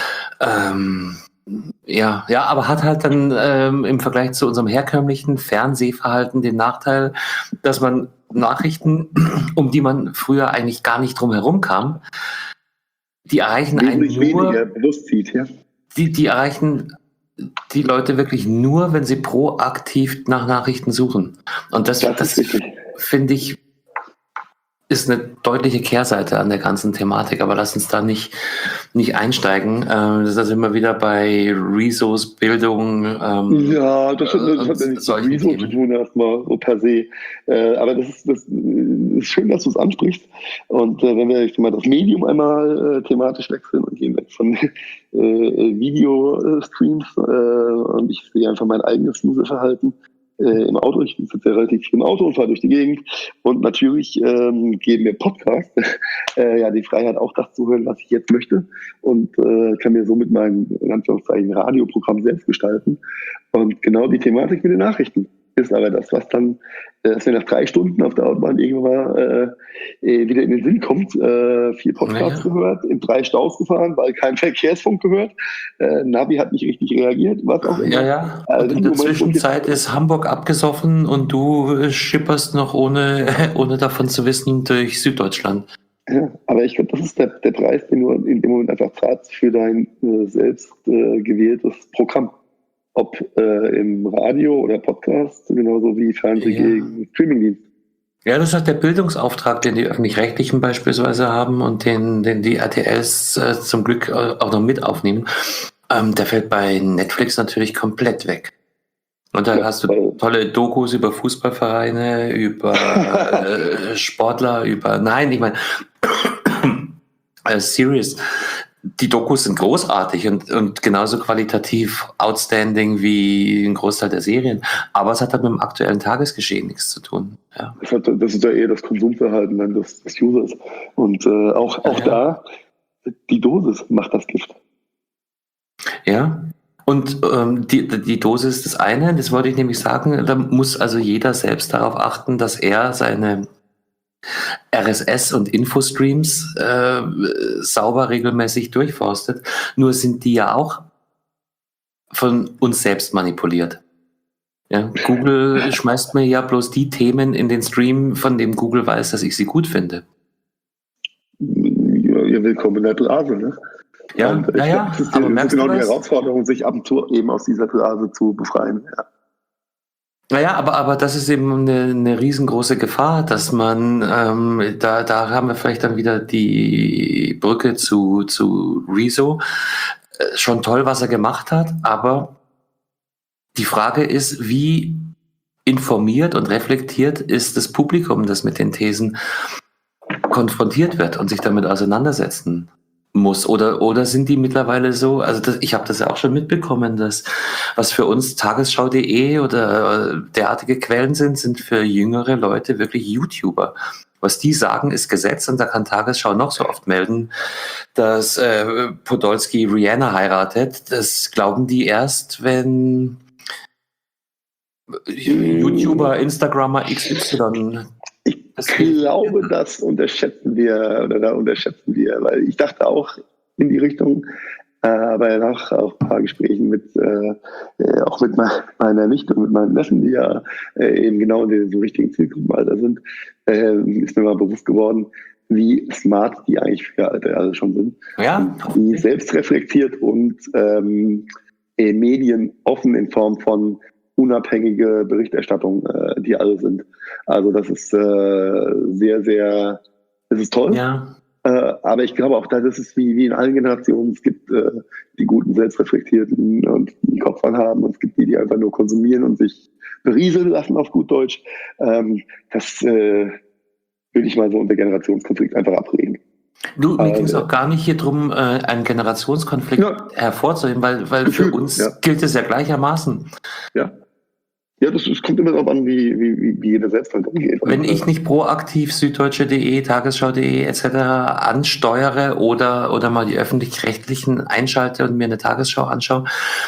Speaker 1: Ja, aber hat halt dann im Vergleich zu unserem herkömmlichen Fernsehverhalten den Nachteil, dass man Nachrichten, um die man früher eigentlich gar nicht drum herum kam, die erreichen einen nur, die erreichen die Leute wirklich nur, wenn sie proaktiv nach Nachrichten suchen. Und das finde ich, ist eine deutliche Kehrseite an der ganzen Thematik, aber lass uns da nicht einsteigen. Da sind wir wieder bei Resource Bildung.
Speaker 2: Ja, das hat ja nichts mit Resource zu tun, erstmal so per se. Aber das ist schön, dass du es ansprichst. Und wenn wir jetzt mal das Medium einmal thematisch wechseln und gehen weg von Videostreams und ich sehe einfach mein eigenes Userverhalten im Auto. Ich sitze ja relativ viel im Auto und fahre durch die Gegend. Und natürlich geben mir Podcasts die Freiheit, auch das zu hören, was ich jetzt möchte. Und kann mir somit mein, in Anführungszeichen, Radioprogramm selbst gestalten. Und genau die Thematik mit den Nachrichten ist aber das, was dann, dass mir nach 3 Stunden auf der Autobahn irgendwann wieder in den Sinn kommt. 4 Podcasts gehört, in 3 Staus gefahren, weil kein Verkehrsfunk gehört. Navi hat nicht richtig reagiert, was auch immer.
Speaker 1: Ja. Und in der Zwischenzeit ist Hamburg abgesoffen und du schipperst noch ohne davon zu wissen durch Süddeutschland.
Speaker 2: Ja, aber ich glaube, das ist der Preis, den du in dem Moment einfach zahlst für dein selbst gewähltes Programm. Ob im Radio oder Podcast, genauso wie Fernseh gegen Streamingdienst.
Speaker 1: Ja, das ist der Bildungsauftrag, den die Öffentlich-Rechtlichen beispielsweise haben und den die RTLs zum Glück auch noch mit aufnehmen. Der fällt bei Netflix natürlich komplett weg. Und da hast du tolle Dokus über Fußballvereine, über Sportler, Series. Die Dokus sind großartig und genauso qualitativ outstanding wie ein Großteil der Serien. Aber es hat halt mit dem aktuellen Tagesgeschehen nichts zu tun. Ja.
Speaker 2: Das ist ja eher das Konsumverhalten des Users. Und auch da, die Dosis macht das Gift.
Speaker 1: Ja. Und die Dosis ist das eine, das wollte ich nämlich sagen, da muss also jeder selbst darauf achten, dass er seine RSS und Infostreams sauber regelmäßig durchforstet. Nur sind die ja auch von uns selbst manipuliert. Ja, Google schmeißt mir ja bloß die Themen in den Stream, von dem Google weiß, dass ich sie gut finde.
Speaker 2: Ja, willkommen in der Blase, ne?
Speaker 1: Ja,
Speaker 2: Und ich glaube, das ist genau die Herausforderung, sich ab und zu eben aus dieser Blase zu befreien. Ja.
Speaker 1: Naja, aber das ist eben eine riesengroße Gefahr, dass man, da haben wir vielleicht dann wieder die Brücke zu Rezo. Schon toll, was er gemacht hat, aber die Frage ist, wie informiert und reflektiert ist das Publikum, das mit den Thesen konfrontiert wird und sich damit auseinandersetzen muss, oder sind die mittlerweile so, also ich habe das ja auch schon mitbekommen, dass was für uns Tagesschau.de oder derartige Quellen sind für jüngere Leute wirklich YouTuber. Was die sagen, ist Gesetz, und da kann Tagesschau noch so oft melden, dass Podolski Rihanna heiratet. Das glauben die erst, wenn YouTuber, Instagrammer XY.
Speaker 2: Ich glaube, das unterschätzen wir, weil ich dachte auch in die Richtung, aber nach auch ein paar Gesprächen auch mit meiner Nichte und mit meinen Neffen, die ja eben genau in den so richtigen Zielgruppenalter sind, ist mir mal bewusst geworden, wie smart die eigentlich für alle schon sind.
Speaker 1: Ja,
Speaker 2: wie selbstreflektiert und medien-offen in Form von unabhängige Berichterstattung, die alle sind. Also das ist sehr, sehr, das ist toll.
Speaker 1: Ja.
Speaker 2: Aber ich glaube auch, das ist wie in allen Generationen. Es gibt die guten, selbstreflektierten und die einen Kopf haben, und es gibt die einfach nur konsumieren und sich berieseln lassen auf gut Deutsch. Das würde ich mal so unter Generationskonflikt einfach abreden.
Speaker 1: Mir ging es auch gar nicht hier drum, einen Generationskonflikt hervorzuheben, weil für uns gilt es ja gleichermaßen.
Speaker 2: Ja. Ja, das kommt immer darauf an, wie jeder selbst halt umgeht.
Speaker 1: Wenn ich nicht proaktiv Süddeutsche.de, Tagesschau.de etc. ansteuere oder mal die Öffentlich-Rechtlichen einschalte und mir eine Tagesschau anschaue,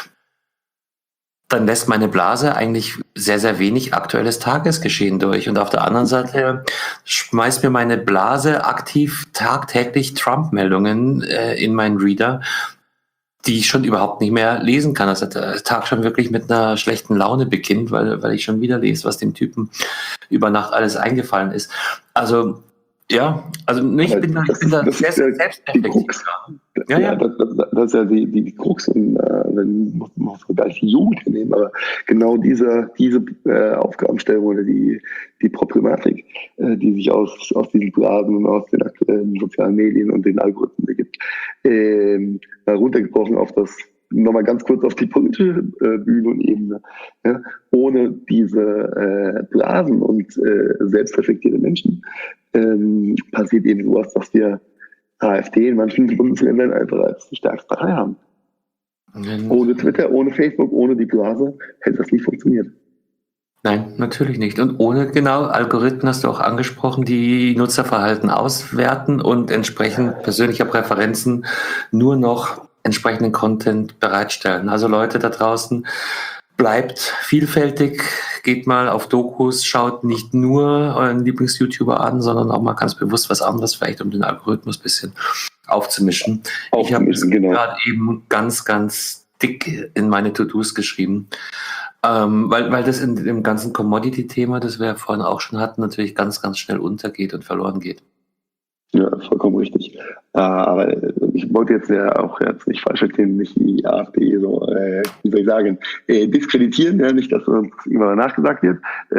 Speaker 1: dann lässt meine Blase eigentlich sehr, sehr wenig aktuelles Tagesgeschehen durch. Und auf der anderen Seite schmeißt mir meine Blase aktiv tagtäglich Trump-Meldungen in meinen Reader, die ich schon überhaupt nicht mehr lesen kann. Also der Tag schon wirklich mit einer schlechten Laune beginnt, weil ich schon wieder lese, was dem Typen über Nacht alles eingefallen ist. Also ja, also ich bin da sehr selbstreflektiv.
Speaker 2: Ja, das ist ja die Krux, und wenn man gleich die Jugend nehmen, aber genau diese Aufgabenstellung oder die Problematik, die sich aus diesen Blasen und aus den aktuellen sozialen Medien und den Algorithmen ergibt, runtergebrochen auf das, nochmal ganz kurz auf die politische Bühne und Ebene, ja, ohne diese Blasen und selbstreflektierte Menschen passiert eben sowas, dass wir AfD in manchen Bundesländern einfach als die stärkste Partei haben. Ohne Twitter, ohne Facebook, ohne die Blase hätte das nicht funktioniert.
Speaker 1: Nein, natürlich nicht. Und ohne Algorithmen, hast du auch angesprochen, die Nutzerverhalten auswerten und entsprechend persönlicher Präferenzen nur noch entsprechenden Content bereitstellen. Also Leute da draußen, bleibt vielfältig, geht mal auf Dokus, schaut nicht nur euren Lieblings-YouTuber an, sondern auch mal ganz bewusst was anderes, vielleicht um den Algorithmus ein bisschen aufzumischen. Ich habe gerade eben ganz, ganz dick in meine To-Dos geschrieben, weil das in dem ganzen Commodity-Thema, das wir ja vorhin auch schon hatten, natürlich ganz, ganz schnell untergeht und verloren geht.
Speaker 2: Ja, vollkommen richtig. Aber ich wollte jetzt nicht falsch verstehen, nicht die AfD so, wie soll ich sagen, diskreditieren, ja, nicht, dass uns immer nachgesagt wird.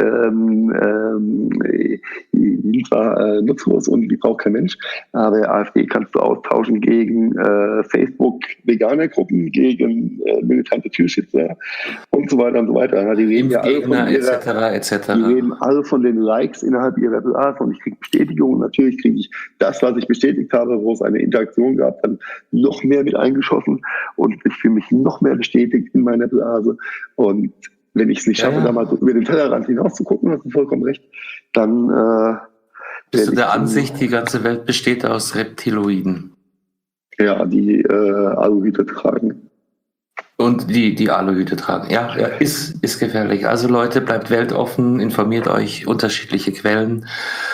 Speaker 2: Die sind zwar nutzlos und die braucht kein Mensch, aber AfD kannst du austauschen gegen Facebook-Veganer-Gruppen, gegen militante Türschützer und so weiter und so weiter. Die reden ja alle von die reden alle von den Likes innerhalb ihrer Blase, und ich kriege Bestätigung, und natürlich kriege ich das, was ich bestätigt habe, wo es eine Interaktion gab, dann noch mehr mit eingeschossen, und ich fühle mich noch mehr bestätigt in meiner Blase. Und wenn ich es nicht schaffe, da mal über den Tellerrand hinaus zu gucken, hast du vollkommen recht, dann
Speaker 1: bist du der Ansicht, die ganze Welt besteht aus Reptiloiden?
Speaker 2: Ja, die Aluhüte tragen.
Speaker 1: Und die Aluhüte tragen. Ja, ist gefährlich. Also Leute, bleibt weltoffen, informiert euch, unterschiedliche Quellen.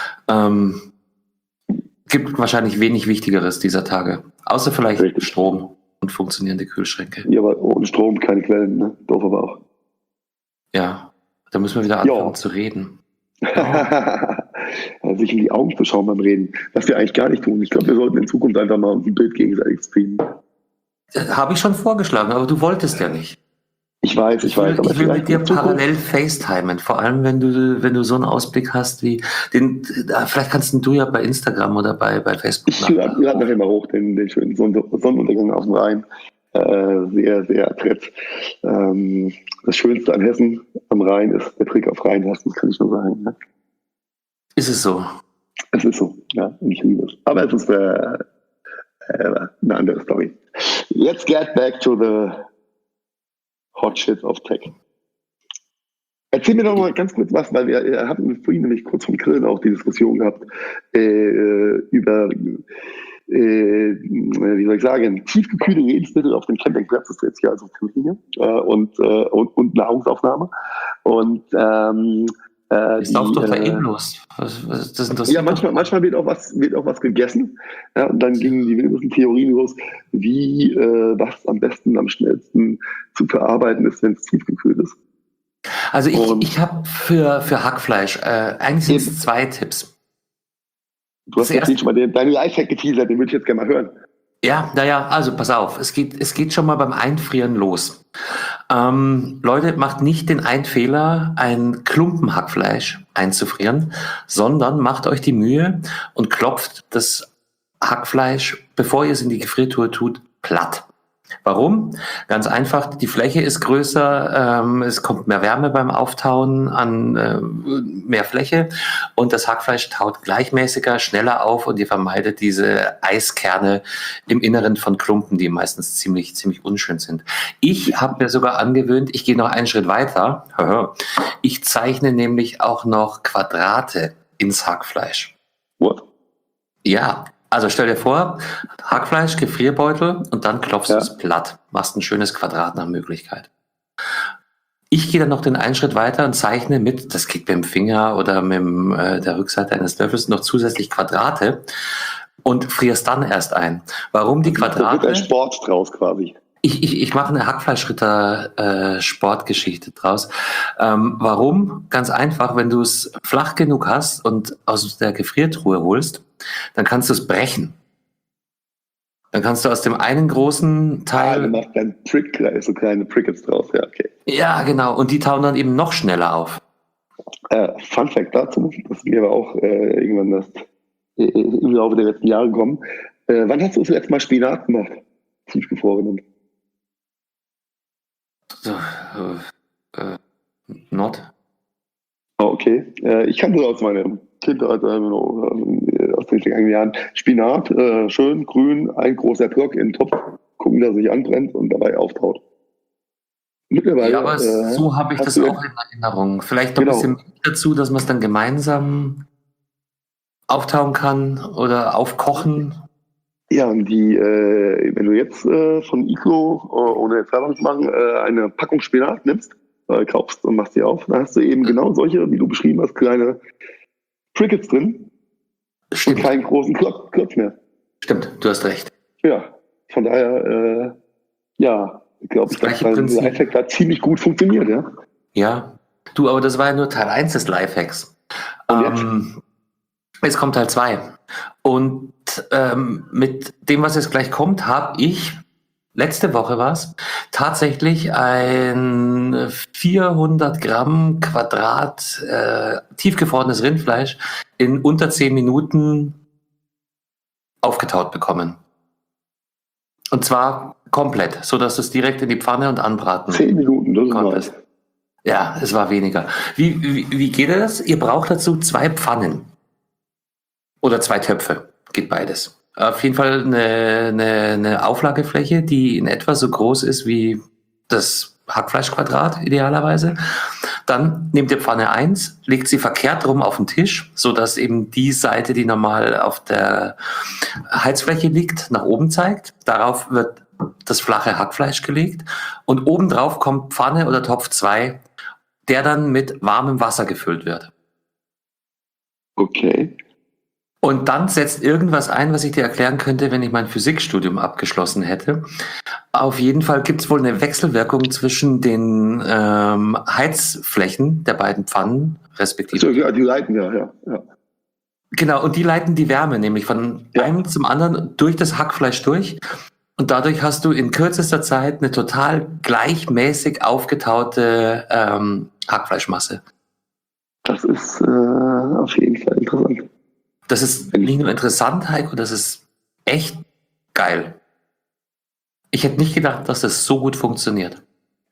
Speaker 1: Gibt wahrscheinlich wenig Wichtigeres dieser Tage. Außer vielleicht Strom und funktionierende Kühlschränke.
Speaker 2: Ja, aber ohne Strom keine Quellen, ne? Doof aber auch.
Speaker 1: Ja, da müssen wir wieder anfangen zu reden.
Speaker 2: Sich in die Augen zu schauen beim Reden. Was wir eigentlich gar nicht tun. Ich glaube, wir sollten in Zukunft einfach mal ein Bild gegenseitig streamen.
Speaker 1: Habe ich schon vorgeschlagen, aber du wolltest ja nicht.
Speaker 2: Ich weiß.
Speaker 1: Ich will mit dir parallel FaceTimen, vor allem wenn du so einen Ausblick hast wie vielleicht kannst du ja bei Instagram oder bei Facebook
Speaker 2: Ich lade nachher mal hoch den schönen Sonnenuntergang auf dem Rhein. Sehr, sehr adrett. Das Schönste an Hessen am Rhein ist der Blick auf Rheinhessen, kann ich nur sagen. Ne?
Speaker 1: Ist es so?
Speaker 2: Es ist so, ja, ich liebe es. Aber es ist eine andere Story. Let's get back to the hot shit of tech. Erzähl mir doch mal ganz kurz was, weil wir hatten vorhin nämlich kurz vom Grillen auch die Diskussion gehabt über, wie soll ich sagen, tiefgekühlte Lebensmittel auf dem Campingplatz, das ist jetzt hier also Küche und Nahrungsaufnahme. Und
Speaker 1: ist auch doch da los. Das interessiert
Speaker 2: ja, manchmal wird auch was gegessen. Ja, und dann gingen die wildesten Theorien los, wie was am besten, am schnellsten zu verarbeiten ist, wenn es tiefgekühlt ist.
Speaker 1: Also ich habe für Hackfleisch eigentlich sind es 2 Tipps.
Speaker 2: Du hast jetzt schon mal deinen Lifehack geteasert, den würde ich jetzt gerne mal hören.
Speaker 1: Ja, also pass auf, es geht schon mal beim Einfrieren los. Leute, macht nicht den einen Fehler, ein Klumpen Hackfleisch einzufrieren, sondern macht euch die Mühe und klopft das Hackfleisch, bevor ihr es in die Gefriertruhe tut, platt. Warum? Ganz einfach, die Fläche ist größer, es kommt mehr Wärme beim Auftauen an mehr Fläche und das Hackfleisch taut gleichmäßiger, schneller auf und ihr vermeidet diese Eiskerne im Inneren von Klumpen, die meistens ziemlich unschön sind. Ich habe mir sogar angewöhnt, ich gehe noch einen Schritt weiter, ich zeichne nämlich auch noch Quadrate ins Hackfleisch.
Speaker 2: What?
Speaker 1: Ja. Also stell dir vor, Hackfleisch, Gefrierbeutel und dann klopfst du es platt. Machst ein schönes Quadrat nach Möglichkeit. Ich gehe dann noch den einen Schritt weiter und zeichne mit, das geht mit dem Finger oder mit der Rückseite eines Löffels noch zusätzlich Quadrate und frierst dann erst ein. Warum die Quadrate?
Speaker 2: Da wird ein Sport draus quasi.
Speaker 1: Ich mache eine Hackfleischritter-Sportgeschichte draus. Warum? Ganz einfach, wenn du es flach genug hast und aus der Gefriertruhe holst, dann kannst du es brechen. Dann kannst du aus dem einen großen Teil...
Speaker 2: du machst dann so kleine Prickets draus, ja, okay.
Speaker 1: Ja, genau. Und die tauen dann eben noch schneller auf.
Speaker 2: Fun Fact dazu, das mir aber auch irgendwann im Laufe der letzten Jahre gekommen. Wann hast du das letzte Mal Spinat gemacht? Tiefgefrorenen.
Speaker 1: Not.
Speaker 2: Oh, okay. Ich kannte aus meiner Kindheit, aus den vergangenen Jahren, Spinat, schön grün, ein großer Block in den Topf, gucken, dass er sich anbrennt und dabei auftaut. Mittlerweile,
Speaker 1: ja, aber so habe ich das auch in Erinnerung. Vielleicht noch ein bisschen dazu, dass man es dann gemeinsam auftauen kann oder aufkochen.
Speaker 2: Ja, und wenn du jetzt von Iglo, ohne jetzt Werbung zu machen, eine Packung Spinat nimmst, kaufst und machst die auf, dann hast du eben genau solche, wie du beschrieben hast, kleine Crickets drin.
Speaker 1: Stimmt.
Speaker 2: Und keinen großen Klotz mehr.
Speaker 1: Stimmt, du hast recht.
Speaker 2: Ja, von daher, glaube ich, dass der Lifehack da ziemlich gut funktioniert, ja.
Speaker 1: Ja, du, aber das war ja nur Teil 1 des Lifehacks. Jetzt kommt Teil 2. Und mit dem, was jetzt gleich kommt, habe ich, letzte Woche tatsächlich ein 400 Gramm Quadrat tiefgefrorenes Rindfleisch in unter 10 Minuten aufgetaut bekommen. Und zwar komplett, sodass du es direkt in die Pfanne und anbraten
Speaker 2: 10 Minuten, das ist
Speaker 1: konntest.
Speaker 2: nice.
Speaker 1: Ja, es war weniger. Wie geht das? Ihr braucht dazu 2 Pfannen. Oder 2 Töpfe. Geht beides. Auf jeden Fall eine Auflagefläche, die in etwa so groß ist wie das Hackfleischquadrat idealerweise. Dann nehmt ihr Pfanne 1, legt sie verkehrt rum auf den Tisch, sodass eben die Seite, die normal auf der Heizfläche liegt, nach oben zeigt. Darauf wird das flache Hackfleisch gelegt und obendrauf kommt Pfanne oder Topf 2, der dann mit warmem Wasser gefüllt wird.
Speaker 2: Okay.
Speaker 1: Und dann setzt irgendwas ein, was ich dir erklären könnte, wenn ich mein Physikstudium abgeschlossen hätte. Auf jeden Fall gibt es wohl eine Wechselwirkung zwischen den Heizflächen der beiden Pfannen, respektive.
Speaker 2: Also, ja, die leiten ja.
Speaker 1: Genau, und die leiten die Wärme nämlich von einem zum anderen durch das Hackfleisch durch. Und dadurch hast du in kürzester Zeit eine total gleichmäßig aufgetaute Hackfleischmasse.
Speaker 2: Das ist auf jeden Fall interessant.
Speaker 1: Das ist nicht nur interessant, Heiko, das ist echt geil. Ich hätte nicht gedacht, dass das so gut funktioniert.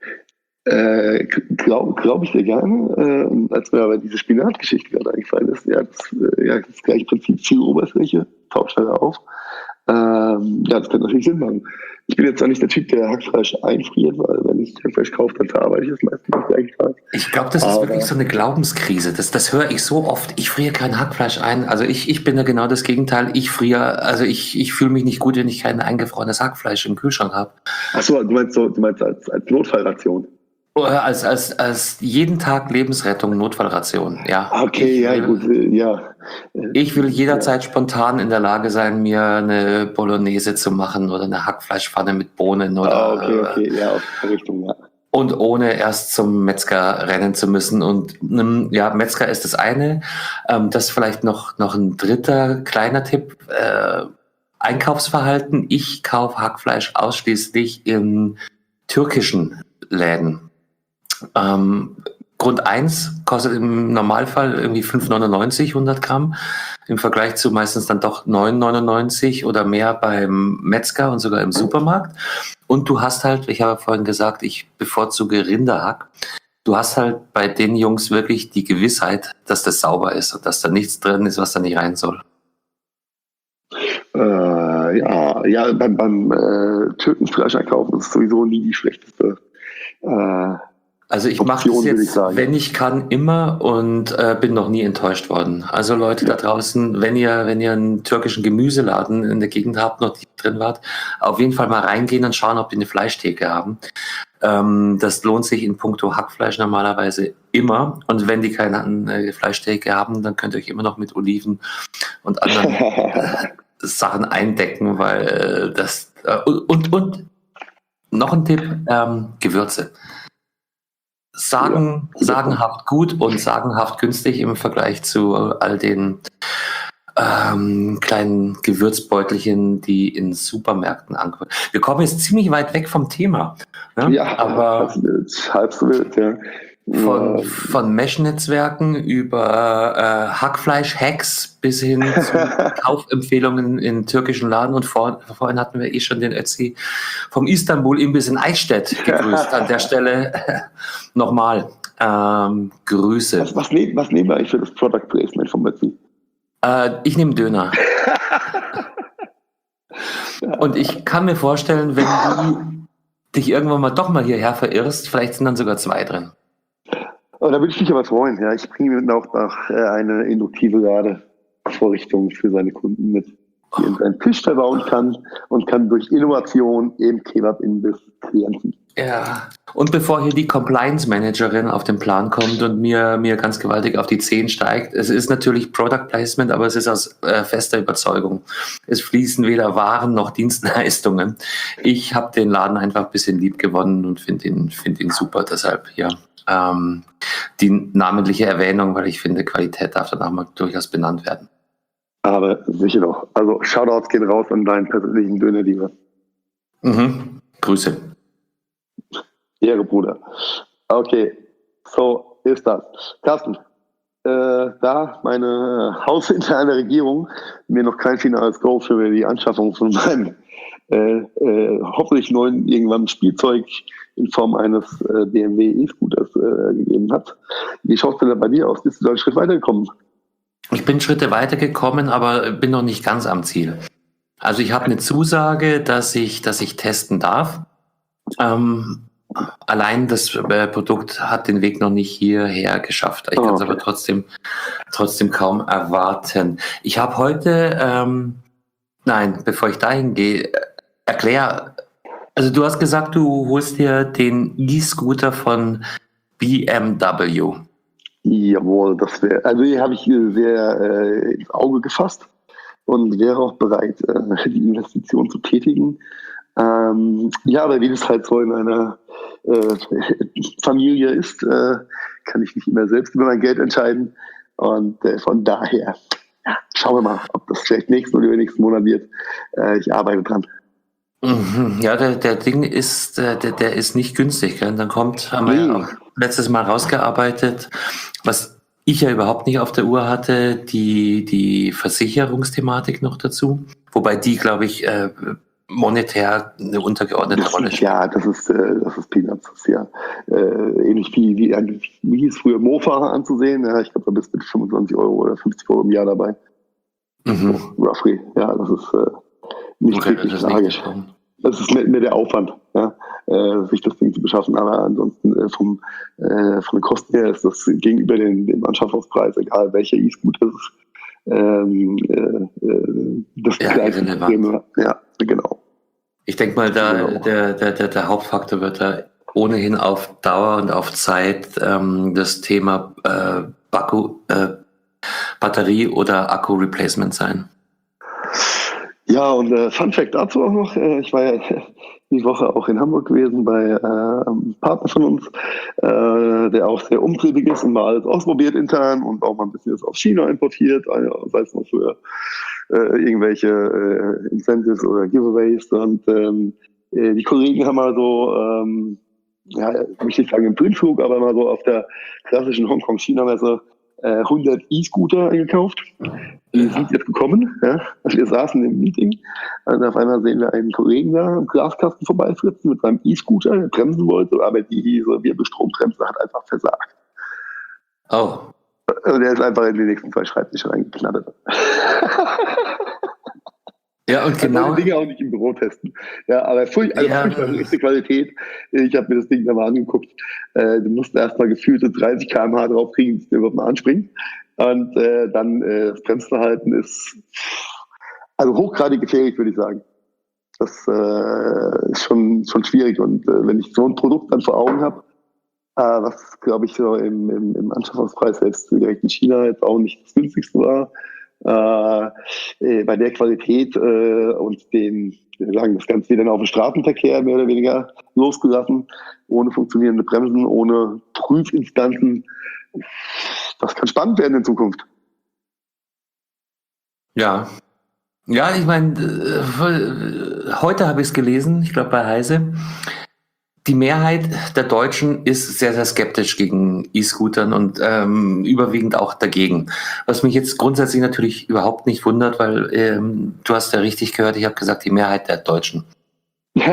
Speaker 2: Glaube ich dir gerne. Als mir aber diese Spinatgeschichte gerade eingefallen ist, das gleiche Prinzip, viel Oberfläche, tauscht halt auf. Das kann natürlich Sinn machen. Ich bin jetzt auch nicht der Typ, der Hackfleisch einfriert, weil wenn ich Hackfleisch kaufe, dann verarbeite ich es meistens am gleichen Tag.
Speaker 1: Ich glaube, das ist wirklich so eine Glaubenskrise. Das höre ich so oft. Ich friere kein Hackfleisch ein. Also ich bin da genau das Gegenteil. Ich fühle mich nicht gut, wenn ich kein eingefrorenes Hackfleisch im Kühlschrank habe.
Speaker 2: Achso, du meinst als Notfallration?
Speaker 1: Als jeden Tag Lebensrettung, Notfallration, ja.
Speaker 2: Okay, gut, ja.
Speaker 1: Ich will jederzeit spontan in der Lage sein, mir eine Bolognese zu machen oder eine Hackfleischpfanne mit Bohnen oder.
Speaker 2: Okay, ja, auf die Richtung, ja.
Speaker 1: Und ohne erst zum Metzger rennen zu müssen. Und ja, Metzger ist das eine. Das vielleicht noch ein dritter kleiner Tipp. Einkaufsverhalten. Ich kaufe Hackfleisch ausschließlich in türkischen Läden. Grund 1 kostet im Normalfall irgendwie 5,99 100 Gramm, im Vergleich zu meistens dann doch 9,99 oder mehr beim Metzger und sogar im Supermarkt. Und du hast halt, ich habe vorhin gesagt, ich bevorzuge Rinderhack. Du hast halt bei den Jungs wirklich die Gewissheit, dass das sauber ist und dass da nichts drin ist, was da nicht rein soll.
Speaker 2: Beim Türkenfleisch einkaufen ist sowieso nie die schlechteste
Speaker 1: Also ich mache das jetzt, wenn ich kann, immer und bin noch nie enttäuscht worden. Also Leute da draußen, wenn ihr einen türkischen Gemüseladen in der Gegend habt, noch nicht drin wart, auf jeden Fall mal reingehen und schauen, ob die eine Fleischtheke haben. Das lohnt sich in puncto Hackfleisch normalerweise immer. Und wenn die keine Fleischtheke haben, dann könnt ihr euch immer noch mit Oliven und anderen Sachen eindecken, weil und noch ein Tipp, Gewürze. Sagenhaft gut und sagenhaft günstig im Vergleich zu all den kleinen Gewürzbeutelchen, die in Supermärkten ankommen. Wir kommen jetzt ziemlich weit weg vom Thema. Ne?
Speaker 2: Ja, aber halb so wild, ja.
Speaker 1: Von Mesh-Netzwerken über Hackfleisch-Hacks bis hin zu Kaufempfehlungen in türkischen Laden. Und vorhin hatten wir schon den Ötzi vom Istanbul-Imbiss in Eichstätt gegrüßt. An der Stelle nochmal Grüße.
Speaker 2: Was nehmen wir eigentlich für das Product Placement vom Ötzi?
Speaker 1: Ich nehme Döner. Und ich kann mir vorstellen, wenn du dich irgendwann mal doch mal hierher verirrst, vielleicht sind dann sogar 2 drin.
Speaker 2: Oh, da würde ich mich aber freuen. Ja, ich bringe mir auch noch eine induktive Ladevorrichtung für seine Kunden mit, die in seinen Tisch verbauen kann und kann durch Innovation im Kebab-Imbiss kreieren.
Speaker 1: Ja, und bevor hier die Compliance-Managerin auf den Plan kommt und mir ganz gewaltig auf die Zehen steigt, es ist natürlich Product Placement, aber es ist aus fester Überzeugung. Es fließen weder Waren noch Dienstleistungen. Ich habe den Laden einfach ein bisschen lieb gewonnen und finde ihn super, deshalb hier die namentliche Erwähnung, weil ich finde, Qualität darf dann auch mal durchaus benannt werden.
Speaker 2: Aber sicher doch. Also Shoutouts gehen raus an deinen persönlichen Dönerlieber.
Speaker 1: Grüße.
Speaker 2: Ehre, Bruder. Okay, so ist das. Carsten, da meine hausinterne Regierung mir noch kein finales Go für die Anschaffung von meinem hoffentlich neuen irgendwann Spielzeug in Form eines BMW E-Scooters gegeben hat. Wie schaut es denn da bei dir aus? Bist du da einen Schritt weitergekommen?
Speaker 1: Ich bin Schritte weitergekommen, aber bin noch nicht ganz am Ziel. Also ich habe eine Zusage, dass ich testen darf. Allein das Produkt hat den Weg noch nicht hierher geschafft. Ich kann es aber trotzdem kaum erwarten. Ich habe heute, bevor ich dahin gehe, also du hast gesagt, du holst dir den E-Scooter von BMW.
Speaker 2: Jawohl, die habe ich sehr ins Auge gefasst und wäre auch bereit, die Investition zu tätigen. Aber wie das halt so in einer Familie ist, kann ich nicht immer selbst über mein Geld entscheiden. Und von daher, schauen wir mal, ob das vielleicht nächsten oder übernächsten Monat wird. Ich arbeite dran.
Speaker 1: Ja, der Ding ist, der ist nicht günstig. Gell? Dann haben wir ja auch letztes Mal rausgearbeitet, was ich ja überhaupt nicht auf der Uhr hatte, die Versicherungsthematik noch dazu. Wobei die, glaube ich, monetär eine untergeordnete Rolle spielt.
Speaker 2: Ja, das ist Peanuts. Das ist ja ähnlich wie hieß früher Mofa anzusehen. Ja, ich glaube, da bist du mit 25 Euro oder 50 Euro im Jahr dabei. Roughly. Ja, das ist nicht wirklich tragisch. Das ist mehr der Aufwand, ja, sich das Ding zu beschaffen. Aber ansonsten von den Kosten her ist das gegenüber dem Anschaffungspreis, egal welcher E-Scooter es ist, das kleinste Problem. Ja, genau.
Speaker 1: Ich denke mal, der Hauptfaktor wird da ohnehin auf Dauer und auf Zeit das Thema Batterie- oder Akku-Replacement sein.
Speaker 2: Ja, und Fun Fact dazu auch noch, ich war ja die Woche auch in Hamburg gewesen bei einem Partner von uns, der auch sehr umtriebig ist und mal alles ausprobiert intern und auch mal ein bisschen das aus China importiert, sei es noch für irgendwelche Incentives oder Giveaways. Und die Kollegen haben mal so, ja, ich möchte nicht sagen im Blindflug, aber mal so auf der klassischen Hongkong-China-Messe 100 E-Scooter eingekauft. Die sind jetzt gekommen. Ja. Wir saßen im Meeting und auf einmal sehen wir einen Kollegen da im Glaskasten vorbeiflitzen mit seinem E-Scooter, der bremsen wollte, aber diese Wirbelstrombremse hat einfach versagt.
Speaker 1: Oh.
Speaker 2: Und er ist einfach in die nächsten 2 Schreibtische reingeknattert.
Speaker 1: Ja, und genau.
Speaker 2: Die Dinge auch nicht im Büro testen. Ja, aber furchtbare Qualität. Ich habe mir das Ding da mal angeguckt. Du musst erstmal gefühlte 30 km/h drauf kriegen, bis du überhaupt mal anspringt. Und dann das Bremsverhalten ist also hochgradig gefährlich, würde ich sagen. Das ist schon schwierig. Und wenn ich so ein Produkt dann vor Augen habe, was, glaube ich, so im Anschaffungspreis jetzt direkt in China jetzt auch nicht das günstigste war, bei der Qualität und wir sagen das Ganze dann auf den Straßenverkehr mehr oder weniger losgelassen, ohne funktionierende Bremsen, ohne Prüfinstanzen. Das kann spannend werden in Zukunft.
Speaker 1: Ja. Ja, ich meine, heute habe ich es gelesen, ich glaube bei Heise. Die Mehrheit der Deutschen ist sehr, sehr skeptisch gegen E-Scootern und überwiegend auch dagegen. Was mich jetzt grundsätzlich natürlich überhaupt nicht wundert, weil du hast ja richtig gehört, ich habe gesagt, die Mehrheit der Deutschen.
Speaker 2: Ja.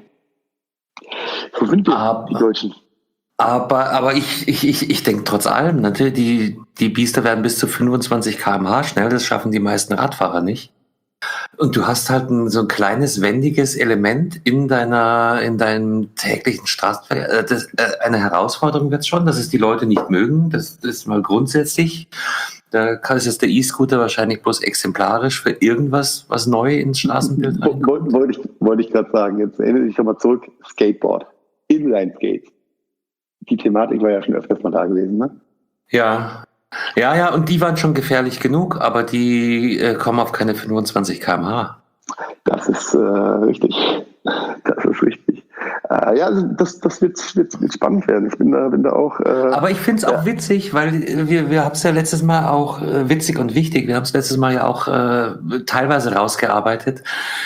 Speaker 2: So sind wir, die Deutschen.
Speaker 1: Aber ich denke trotz allem, natürlich, die Biester werden bis zu 25 km/h schnell, das schaffen die meisten Radfahrer nicht. Und du hast halt so ein kleines, wendiges Element in deinem täglichen Straßenverkehr. Eine Herausforderung wird schon, dass es die Leute nicht mögen. Das ist mal grundsätzlich. Da ist es der E-Scooter wahrscheinlich bloß exemplarisch für irgendwas, was neu ins Straßenbild reinkommt.
Speaker 2: Wollte ich gerade sagen. Jetzt erinnere dich nochmal zurück. Skateboard. Inline-Skate. Die Thematik war ja schon öfters mal da gewesen, ne?
Speaker 1: Ja, und die waren schon gefährlich genug, aber die kommen auf keine 25 km/h.
Speaker 2: Das ist richtig. Das ist richtig. Ja, das wird spannend werden. Ich bin da auch.
Speaker 1: Aber ich finde es auch witzig, weil wir haben es ja letztes Mal auch witzig und wichtig. Wir haben es letztes Mal ja auch teilweise rausgearbeitet.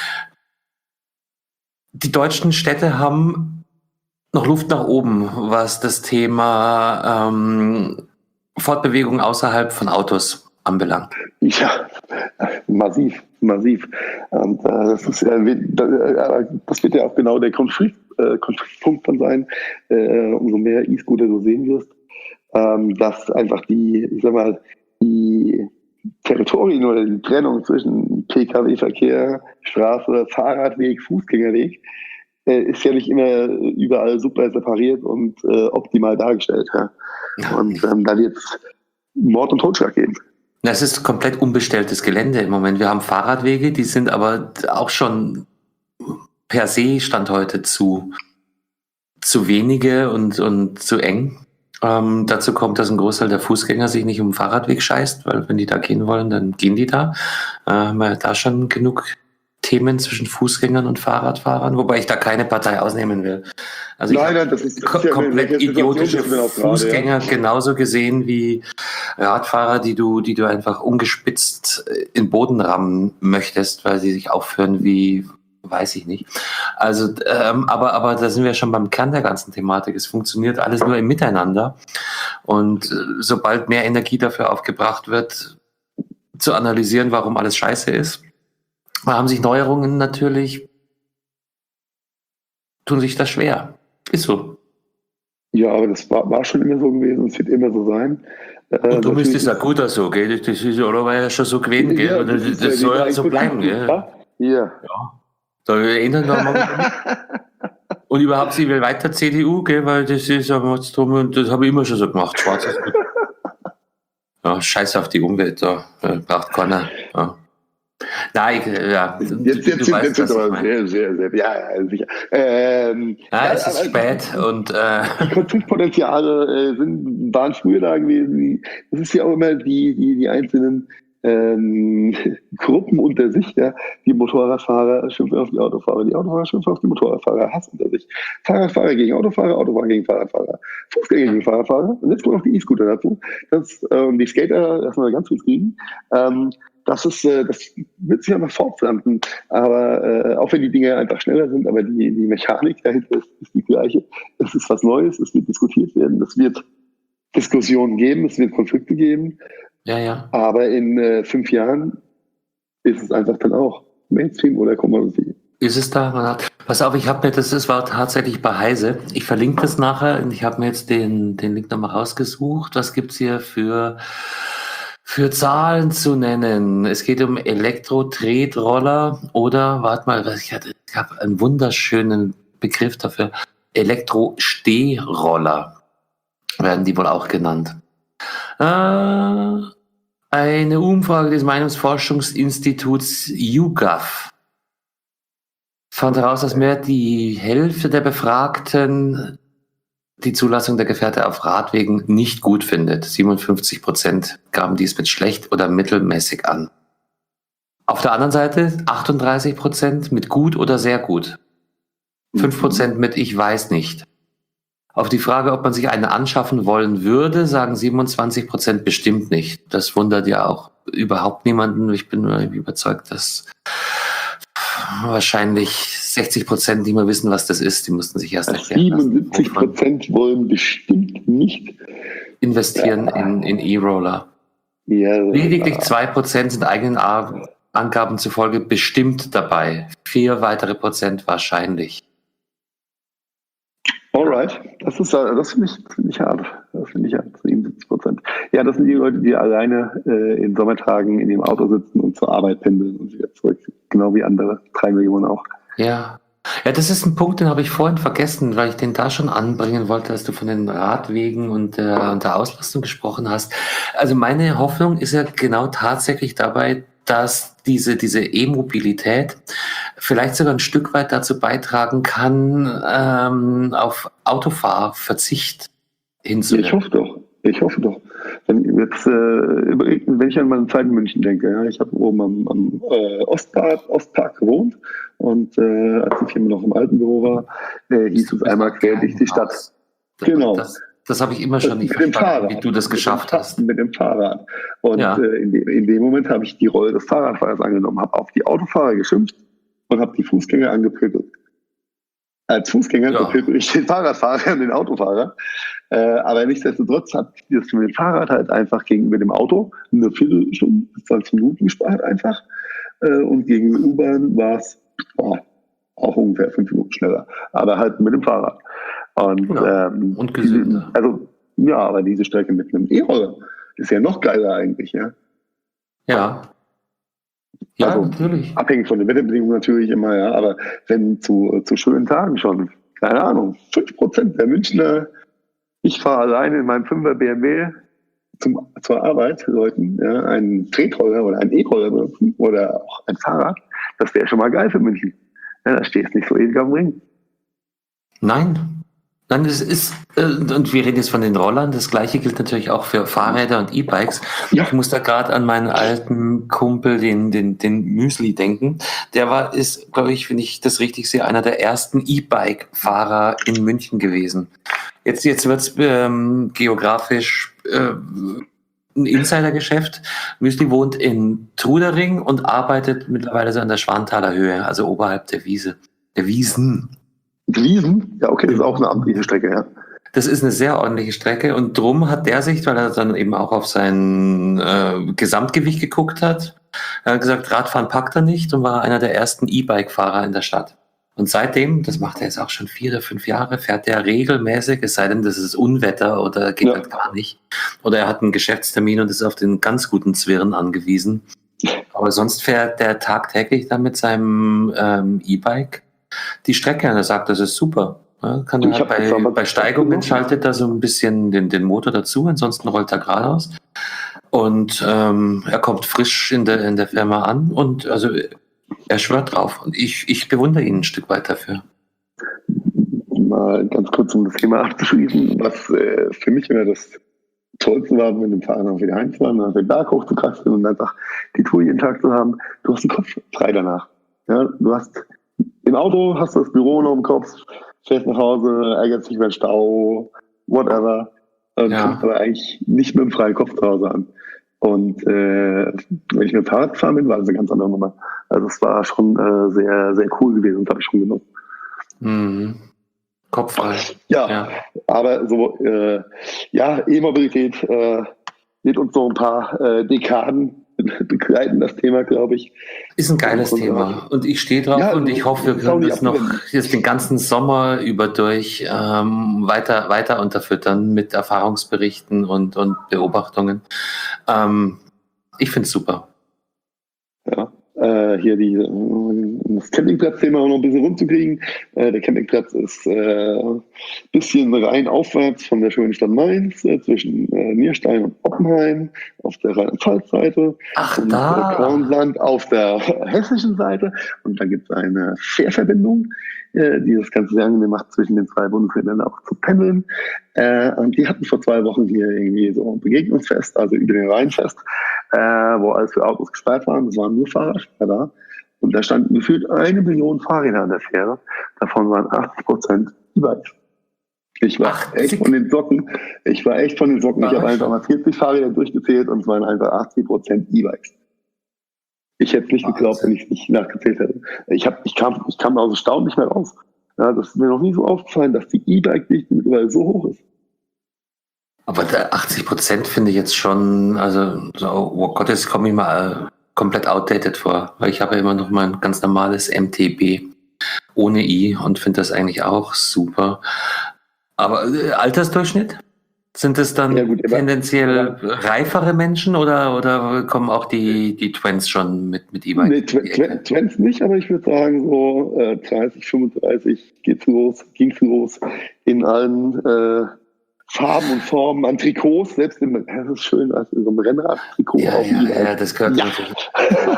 Speaker 1: Die deutschen Städte haben noch Luft nach oben, was das Thema Fortbewegung außerhalb von Autos anbelangt.
Speaker 2: Ja, massiv. Und das wird ja auch genau der Konfliktpunkt dann sein, umso mehr E-Scooter du sehen wirst, dass einfach die Territorien oder die Trennung zwischen Pkw-Verkehr, Straße, Fahrradweg, Fußgängerweg ist ja nicht immer überall super separiert und optimal dargestellt. Ja? Und da wird es Mord und Totschlag geben.
Speaker 1: Das ist komplett unbestelltes Gelände im Moment. Wir haben Fahrradwege, die sind aber auch schon per se Stand heute zu wenige und zu eng. Dazu kommt, dass ein Großteil der Fußgänger sich nicht um den Fahrradweg scheißt, weil wenn die da gehen wollen, dann gehen die da. Haben wir da schon genug Themen zwischen Fußgängern und Fahrradfahrern, wobei ich da keine Partei ausnehmen will. Also
Speaker 2: nein, das ist
Speaker 1: komplett idiotische Fußgänger genauso gesehen wie Radfahrer, die du einfach ungespitzt in Boden rammen möchtest, weil sie sich aufführen wie weiß ich nicht. Also, aber da sind wir schon beim Kern der ganzen Thematik. Es funktioniert alles nur im Miteinander. Und sobald mehr Energie dafür aufgebracht wird, zu analysieren, warum alles scheiße ist, haben sich Neuerungen natürlich, tun sich das schwer. Ist so.
Speaker 2: Ja, aber das war schon immer so gewesen und es wird immer so sein.
Speaker 1: Und du bist es ja gut so, gell? Das ist ja schon so gewesen, gell?
Speaker 2: Ja,
Speaker 1: das soll ja so bleiben, gell?
Speaker 2: Ja.
Speaker 1: Da ändern wir mal. Und überhaupt, sie will weiter CDU, gell? Weil das ist ja drum, und das habe ich immer schon so gemacht. Schwarz ist gut. Ja, scheiß auf die Umwelt, da braucht keiner. Ja. Nein, ja.
Speaker 2: Jetzt aber sehr, sehr, ja, sicher.
Speaker 1: Es ist spät und
Speaker 2: die Konfliktpotenziale waren früher da gewesen. Es ist ja auch immer die einzelnen Gruppen unter sich, ja. Die Motorradfahrer schimpfen auf die Autofahrer schimpfen auf die Motorradfahrer, Hass unter sich. Fahrradfahrer gegen Autofahrer, Autofahrer gegen Fahrradfahrer, Fußgänger gegen Fahrradfahrer und jetzt kommen noch die E-Scooter dazu. Die Skater erstmal ganz viel kriegen. Das wird sich aber fortpflanzen. Aber auch wenn die Dinge einfach schneller sind, aber die Mechanik dahinter ist die gleiche. Es ist was Neues, es wird diskutiert werden, es wird Diskussionen geben, es wird Konflikte geben.
Speaker 1: Ja.
Speaker 2: Aber in 5 Jahren ist es einfach dann auch Mainstream oder Commodity.
Speaker 1: Ist es da? Pass auf, das war tatsächlich bei Heise. Ich verlinke das nachher und ich habe mir jetzt den Link nochmal rausgesucht. Was gibt's hier für Zahlen zu nennen? Es geht um Elektro-Tretroller oder, warte mal, ich habe einen wunderschönen Begriff dafür. Elektro-Stehroller werden die wohl auch genannt. Eine Umfrage des Meinungsforschungsinstituts YouGov fand heraus, dass mehr die Hälfte der Befragten die Zulassung der Gefährte auf Radwegen nicht gut findet. 57% gaben dies mit schlecht oder mittelmäßig an. Auf der anderen Seite 38% mit gut oder sehr gut. 5% mit ich weiß nicht. Auf die Frage, ob man sich eine anschaffen wollen würde, sagen 27% bestimmt nicht. Das wundert ja auch überhaupt niemanden. Ich bin überzeugt, dass wahrscheinlich 60% nicht mehr wissen, was das ist. Die mussten sich erst erklären.
Speaker 2: 77% wollen bestimmt nicht
Speaker 1: investieren in E-Roller.
Speaker 2: Ja,
Speaker 1: Lediglich 2% sind eigenen Angaben zufolge bestimmt dabei. 4 weitere Prozent wahrscheinlich.
Speaker 2: Alright, das finde ich hart. Das finde ich hart, 77%. Ja, das sind die Leute, die alleine in Sommertagen in dem Auto sitzen und zur Arbeit pendeln und wieder zurück. Genau wie andere, 3 Millionen auch.
Speaker 1: Ja, das ist ein Punkt, den habe ich vorhin vergessen, weil ich den da schon anbringen wollte, dass du von den Radwegen und der Auslastung gesprochen hast. Also meine Hoffnung ist ja genau tatsächlich dabei, dass diese E-Mobilität vielleicht sogar ein Stück weit dazu beitragen kann, auf Autofahrverzicht hinzuwirken.
Speaker 2: Ich hoffe doch. Wenn ich an meine Zeit in München denke, ja, ich habe oben am Ostpark gewohnt und als die Firma noch im alten Büro war, hieß es einmal quer durch die Stadt. Genau.
Speaker 1: Das habe ich immer schon nicht verstanden, wie du das geschafft hast.
Speaker 2: Mit dem Fahrrad. Und
Speaker 1: ja.
Speaker 2: In dem Moment habe ich die Rolle des Fahrradfahrers angenommen, habe auf die Autofahrer geschimpft und habe die Fußgänger angepöbelt. Als Fußgänger bepöbel ich den Fahrradfahrer und den Autofahrer. Aber nichtsdestotrotz hat das mit dem Fahrrad halt einfach gegenüber dem Auto eine Viertelstunde bis 20 Minuten gespart einfach. Und gegen die U-Bahn war es auch ungefähr 5 Minuten schneller. Aber halt mit dem Fahrrad.
Speaker 1: Und gesünder.
Speaker 2: Aber diese Strecke mit einem E-Roller ist ja noch geiler eigentlich, ja.
Speaker 1: Ja. Ja, natürlich.
Speaker 2: Abhängig von den Wetterbedingungen natürlich immer, ja. Aber wenn zu schönen Tagen schon, keine Ahnung, 5% der Münchner, ich fahre alleine in meinem 5er BMW zur Arbeit, Leuten, ja, einen Tretroller oder einen E-Roller benutzen oder auch ein Fahrrad, das wäre schon mal geil für München. Ja, da stehst nicht so ewig am Ring.
Speaker 1: Nein, es ist, und wir reden jetzt von den Rollern, das gleiche gilt natürlich auch für Fahrräder und E-Bikes. Ja. Ich muss da gerade an meinen alten Kumpel, den Müsli denken. Der ist, glaube ich, wenn ich das richtig sehe, einer der ersten E-Bike-Fahrer in München gewesen. Jetzt wird es geografisch ein Insidergeschäft. Müsli wohnt in Trudering und arbeitet mittlerweile so an der Schwanthaler Höhe, also oberhalb der Wiese. Der Wiesen.
Speaker 2: Wiesen? Ja, okay, das ist auch eine amtliche Strecke, ja.
Speaker 1: Das ist eine sehr ordentliche Strecke und drum hat der sich, weil er dann eben auch auf sein Gesamtgewicht geguckt hat, er hat gesagt, Radfahren packt er nicht und war einer der ersten E-Bike-Fahrer in der Stadt. Und seitdem, das macht er jetzt auch schon 4 oder 5 Jahre, fährt er regelmäßig, es sei denn, das ist Unwetter oder geht halt gar nicht. Oder er hat einen Geschäftstermin und ist auf den ganz guten Zwirn angewiesen. Aber sonst fährt der tagtäglich dann mit seinem E-Bike die Strecke und er sagt, das ist super. Ja, kann er halt bei Steigungen schaltet er so ein bisschen den Motor dazu, ansonsten rollt er geradeaus. Und er kommt frisch in der Firma an und also er schwört drauf. Und ich bewundere ihn ein Stück weit dafür.
Speaker 2: Mal ganz kurz, um das Thema abzuschließen, was für mich immer das Tollste war, mit dem Fahrrad auch wieder heimzufahren, auf den Berg hochzukraxeln und einfach die Tour jeden Tag zu haben. Du hast den Kopf frei danach. Ja, du hast im Auto, hast das Büro noch im Kopf, fährst nach Hause, ärgerst dich über den Stau, whatever. Und kommst aber eigentlich nicht mit dem freien Kopf zu Hause an. Und wenn ich mit dem Fahrrad gefahren bin, war das eine ganz andere Nummer. Also es war schon sehr, sehr cool gewesen und habe ich schon genossen.
Speaker 1: Mhm. Kopffrei.
Speaker 2: Ja, aber so, E-Mobilität wird uns noch ein paar Dekaden begleiten, das Thema, glaube ich.
Speaker 1: Ist ein geiles Thema und ich stehe drauf und ich hoffe, wir können das noch jetzt den ganzen Sommer über durch weiter unterfüttern mit Erfahrungsberichten und Beobachtungen. Ich finde es super.
Speaker 2: Ja, hier das Campingplatz-Thema auch noch ein bisschen rumzukriegen. Der Campingplatz ist ein bisschen rein aufwärts von der schönen Stadt Mainz, zwischen Nierstein und Oppenheim auf der Rheinland-Pfalz-Seite. Und Kornland auf der hessischen Seite. Und da gibt es eine Fährverbindung, die das Ganze sehr angenehm macht, zwischen den 2 Bundesländern auch zu pendeln. Und die hatten vor 2 Wochen hier irgendwie so ein Begegnungsfest, also über den Rheinfest, wo alles für Autos gesperrt waren. Das waren nur Fahrradfahrer da. Und da standen gefühlt 1 Million Fahrräder an der Fähre. Davon waren 80% E-Bikes. Ich war echt von den Socken. Ich habe einfach mal 40 Fahrräder durchgezählt und es waren einfach 80% E-Bikes. Ich hätte es nicht geglaubt, wenn ich es nicht nachgezählt hätte. Ich kam aus dem Staunen nicht mehr raus. Ja, das ist mir noch nie so aufgefallen, dass die E-Bike-Dichte mittlerweile so hoch ist.
Speaker 1: Aber 80% finde ich jetzt schon, also, oh Gott, jetzt komme ich mal komplett outdated vor, weil ich habe ja immer noch mein ganz normales MTB ohne I und finde das eigentlich auch super. Aber Altersdurchschnitt? Sind es dann tendenziell reifere Menschen oder kommen auch die Twents schon mit E-Bike?
Speaker 2: Nee, Twents nicht, aber ich würde sagen, so 30, 35 ging es los in allen Farben und Formen an Trikots, selbst das ist schön, als in so einem Rennrad-Trikot.
Speaker 1: Ja, das gehört natürlich.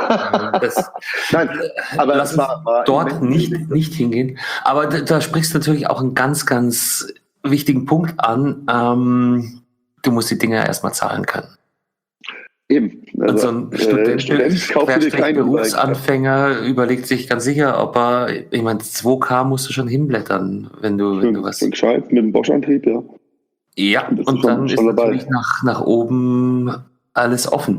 Speaker 1: Nein, aber lass uns dort nicht hingehen. Aber da sprichst du natürlich auch einen ganz, ganz wichtigen Punkt an. Du musst die Dinge erstmal zahlen können.
Speaker 2: Eben.
Speaker 1: Also ein Student Berufsanfänger überlegt sich ganz sicher, ob er, ich meine, 2K musst du schon hinblättern, wenn du was...
Speaker 2: Gescheit, mit dem Bosch-Antrieb, ja.
Speaker 1: Ja, und dann ist natürlich nach oben alles offen.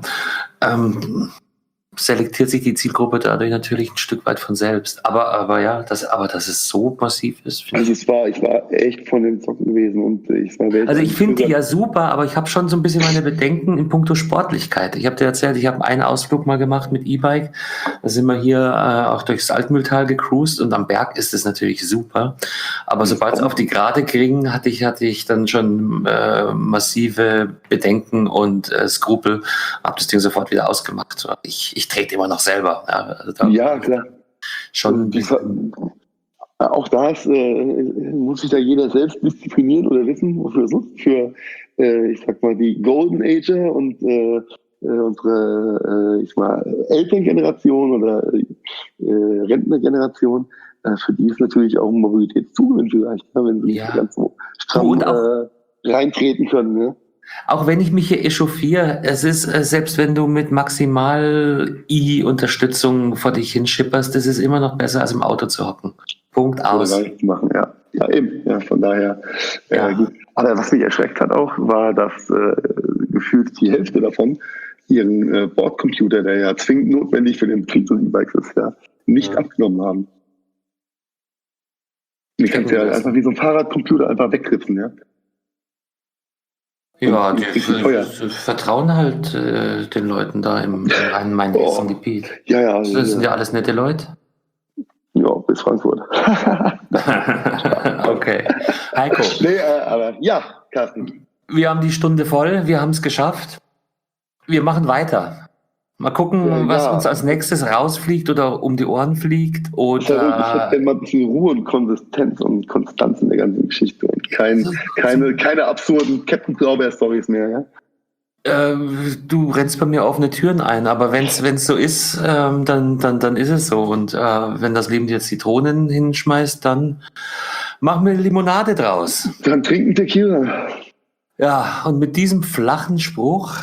Speaker 1: Selektiert sich die Zielgruppe dadurch natürlich ein Stück weit von selbst. Aber dass es so massiv ist.
Speaker 2: Also ich war echt von den Socken gewesen und ich
Speaker 1: finde die ja super, aber ich habe schon so ein bisschen meine Bedenken in puncto Sportlichkeit. Ich habe dir erzählt, ich habe einen Ausflug mal gemacht mit E-Bike. Da sind wir hier auch durchs Altmühltal gecruised und am Berg ist es natürlich super. Aber sobald es auf die Gerade ging, hatte ich dann schon massive Bedenken und Skrupel, habe das Ding sofort wieder ausgemacht. Ich trete immer noch selber.
Speaker 2: Ja, klar.
Speaker 1: Schon
Speaker 2: auch da muss sich da jeder selbst disziplinieren oder wissen, wofür es ist. Für, ich sag mal, die Golden Ager und unsere Elterngeneration oder Rentnergeneration, für die ist natürlich auch Mobilitätszugewinn vielleicht, wenn sie nicht ganz so stramm reintreten können. Ne?
Speaker 1: Auch wenn ich mich hier echauffiere, es ist, selbst wenn du mit maximal I-Unterstützung vor dich hinschipperst, das ist immer noch besser, als im Auto zu hocken. Punkt aus.
Speaker 2: Oder gar nichts machen, ja. Ja, eben. Ja, von daher. Gut. Aber was mich erschreckt hat auch, war, dass gefühlt die Hälfte davon ihren Bordcomputer, der ja zwingend notwendig für den Betrieb des E-Bikes ist, nicht abgenommen haben. Du kannst ja einfach wie so ein Fahrradcomputer einfach wegritzen, ja.
Speaker 1: Ja, die vertrauen halt den Leuten da im Rhein-Main-Hessen-Gebiet.
Speaker 2: Ja.
Speaker 1: Das sind ja alles nette Leute.
Speaker 2: Ja, bis Frankfurt.
Speaker 1: Okay. Heiko.
Speaker 2: Nee, aber ja, Carsten.
Speaker 1: Wir haben die Stunde voll, wir haben es geschafft. Wir machen weiter. Mal gucken, was uns als nächstes rausfliegt oder um die Ohren fliegt. Oder
Speaker 2: ich hätte gerne mal ein bisschen Ruhe und Konsistenz und Konstanz in der ganzen Geschichte und keine absurden Captain Blaubeer-Stories mehr, ja?
Speaker 1: Du rennst bei mir offene Türen ein, aber wenn es so ist, dann ist es so. Und wenn das Leben dir Zitronen hinschmeißt, dann machen wir Limonade draus.
Speaker 2: Dann trinken Tequila.
Speaker 1: Ja, und mit diesem flachen Spruch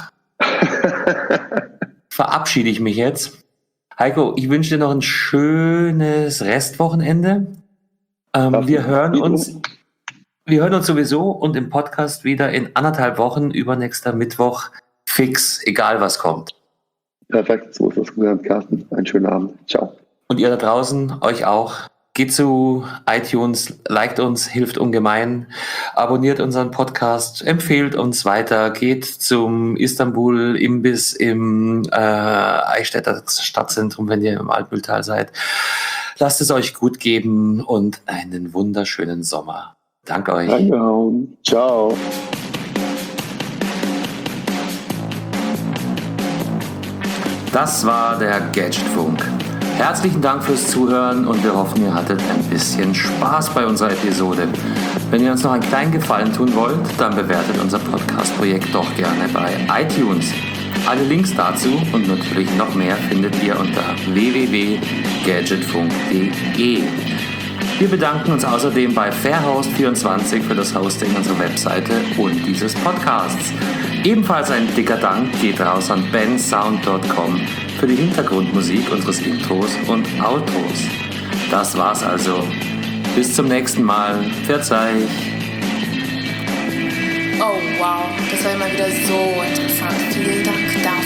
Speaker 1: verabschiede ich mich jetzt. Heiko, ich wünsche dir noch ein schönes Restwochenende. Wir hören uns sowieso und im Podcast wieder in 1,5 Wochen, übernächster Mittwoch, fix, egal was kommt.
Speaker 2: Perfekt, so ist das gelernt, Carsten. Einen schönen Abend. Ciao.
Speaker 1: Und ihr da draußen, euch auch. Geht zu iTunes, liked uns, hilft ungemein, abonniert unseren Podcast, empfehlt uns weiter, geht zum Istanbul-Imbiss im Eichstätter Stadtzentrum, wenn ihr im Altmühltal seid. Lasst es euch gut geben und einen wunderschönen Sommer. Danke euch.
Speaker 2: Danke. Ciao.
Speaker 1: Das war der Gadgetfunk. Herzlichen Dank fürs Zuhören und wir hoffen, ihr hattet ein bisschen Spaß bei unserer Episode. Wenn ihr uns noch einen kleinen Gefallen tun wollt, dann bewertet unser Podcast-Projekt doch gerne bei iTunes. Alle Links dazu und natürlich noch mehr findet ihr unter www.gadgetfunk.de. Wir bedanken uns außerdem bei Fairhost24 für das Hosting unserer Webseite und dieses Podcasts. Ebenfalls ein dicker Dank geht raus an bensound.com für die Hintergrundmusik unseres Intros und Outros. Das war's also. Bis zum nächsten Mal. Verzeih.
Speaker 3: Oh wow, das war immer wieder so interessant. Vielen Dank dafür.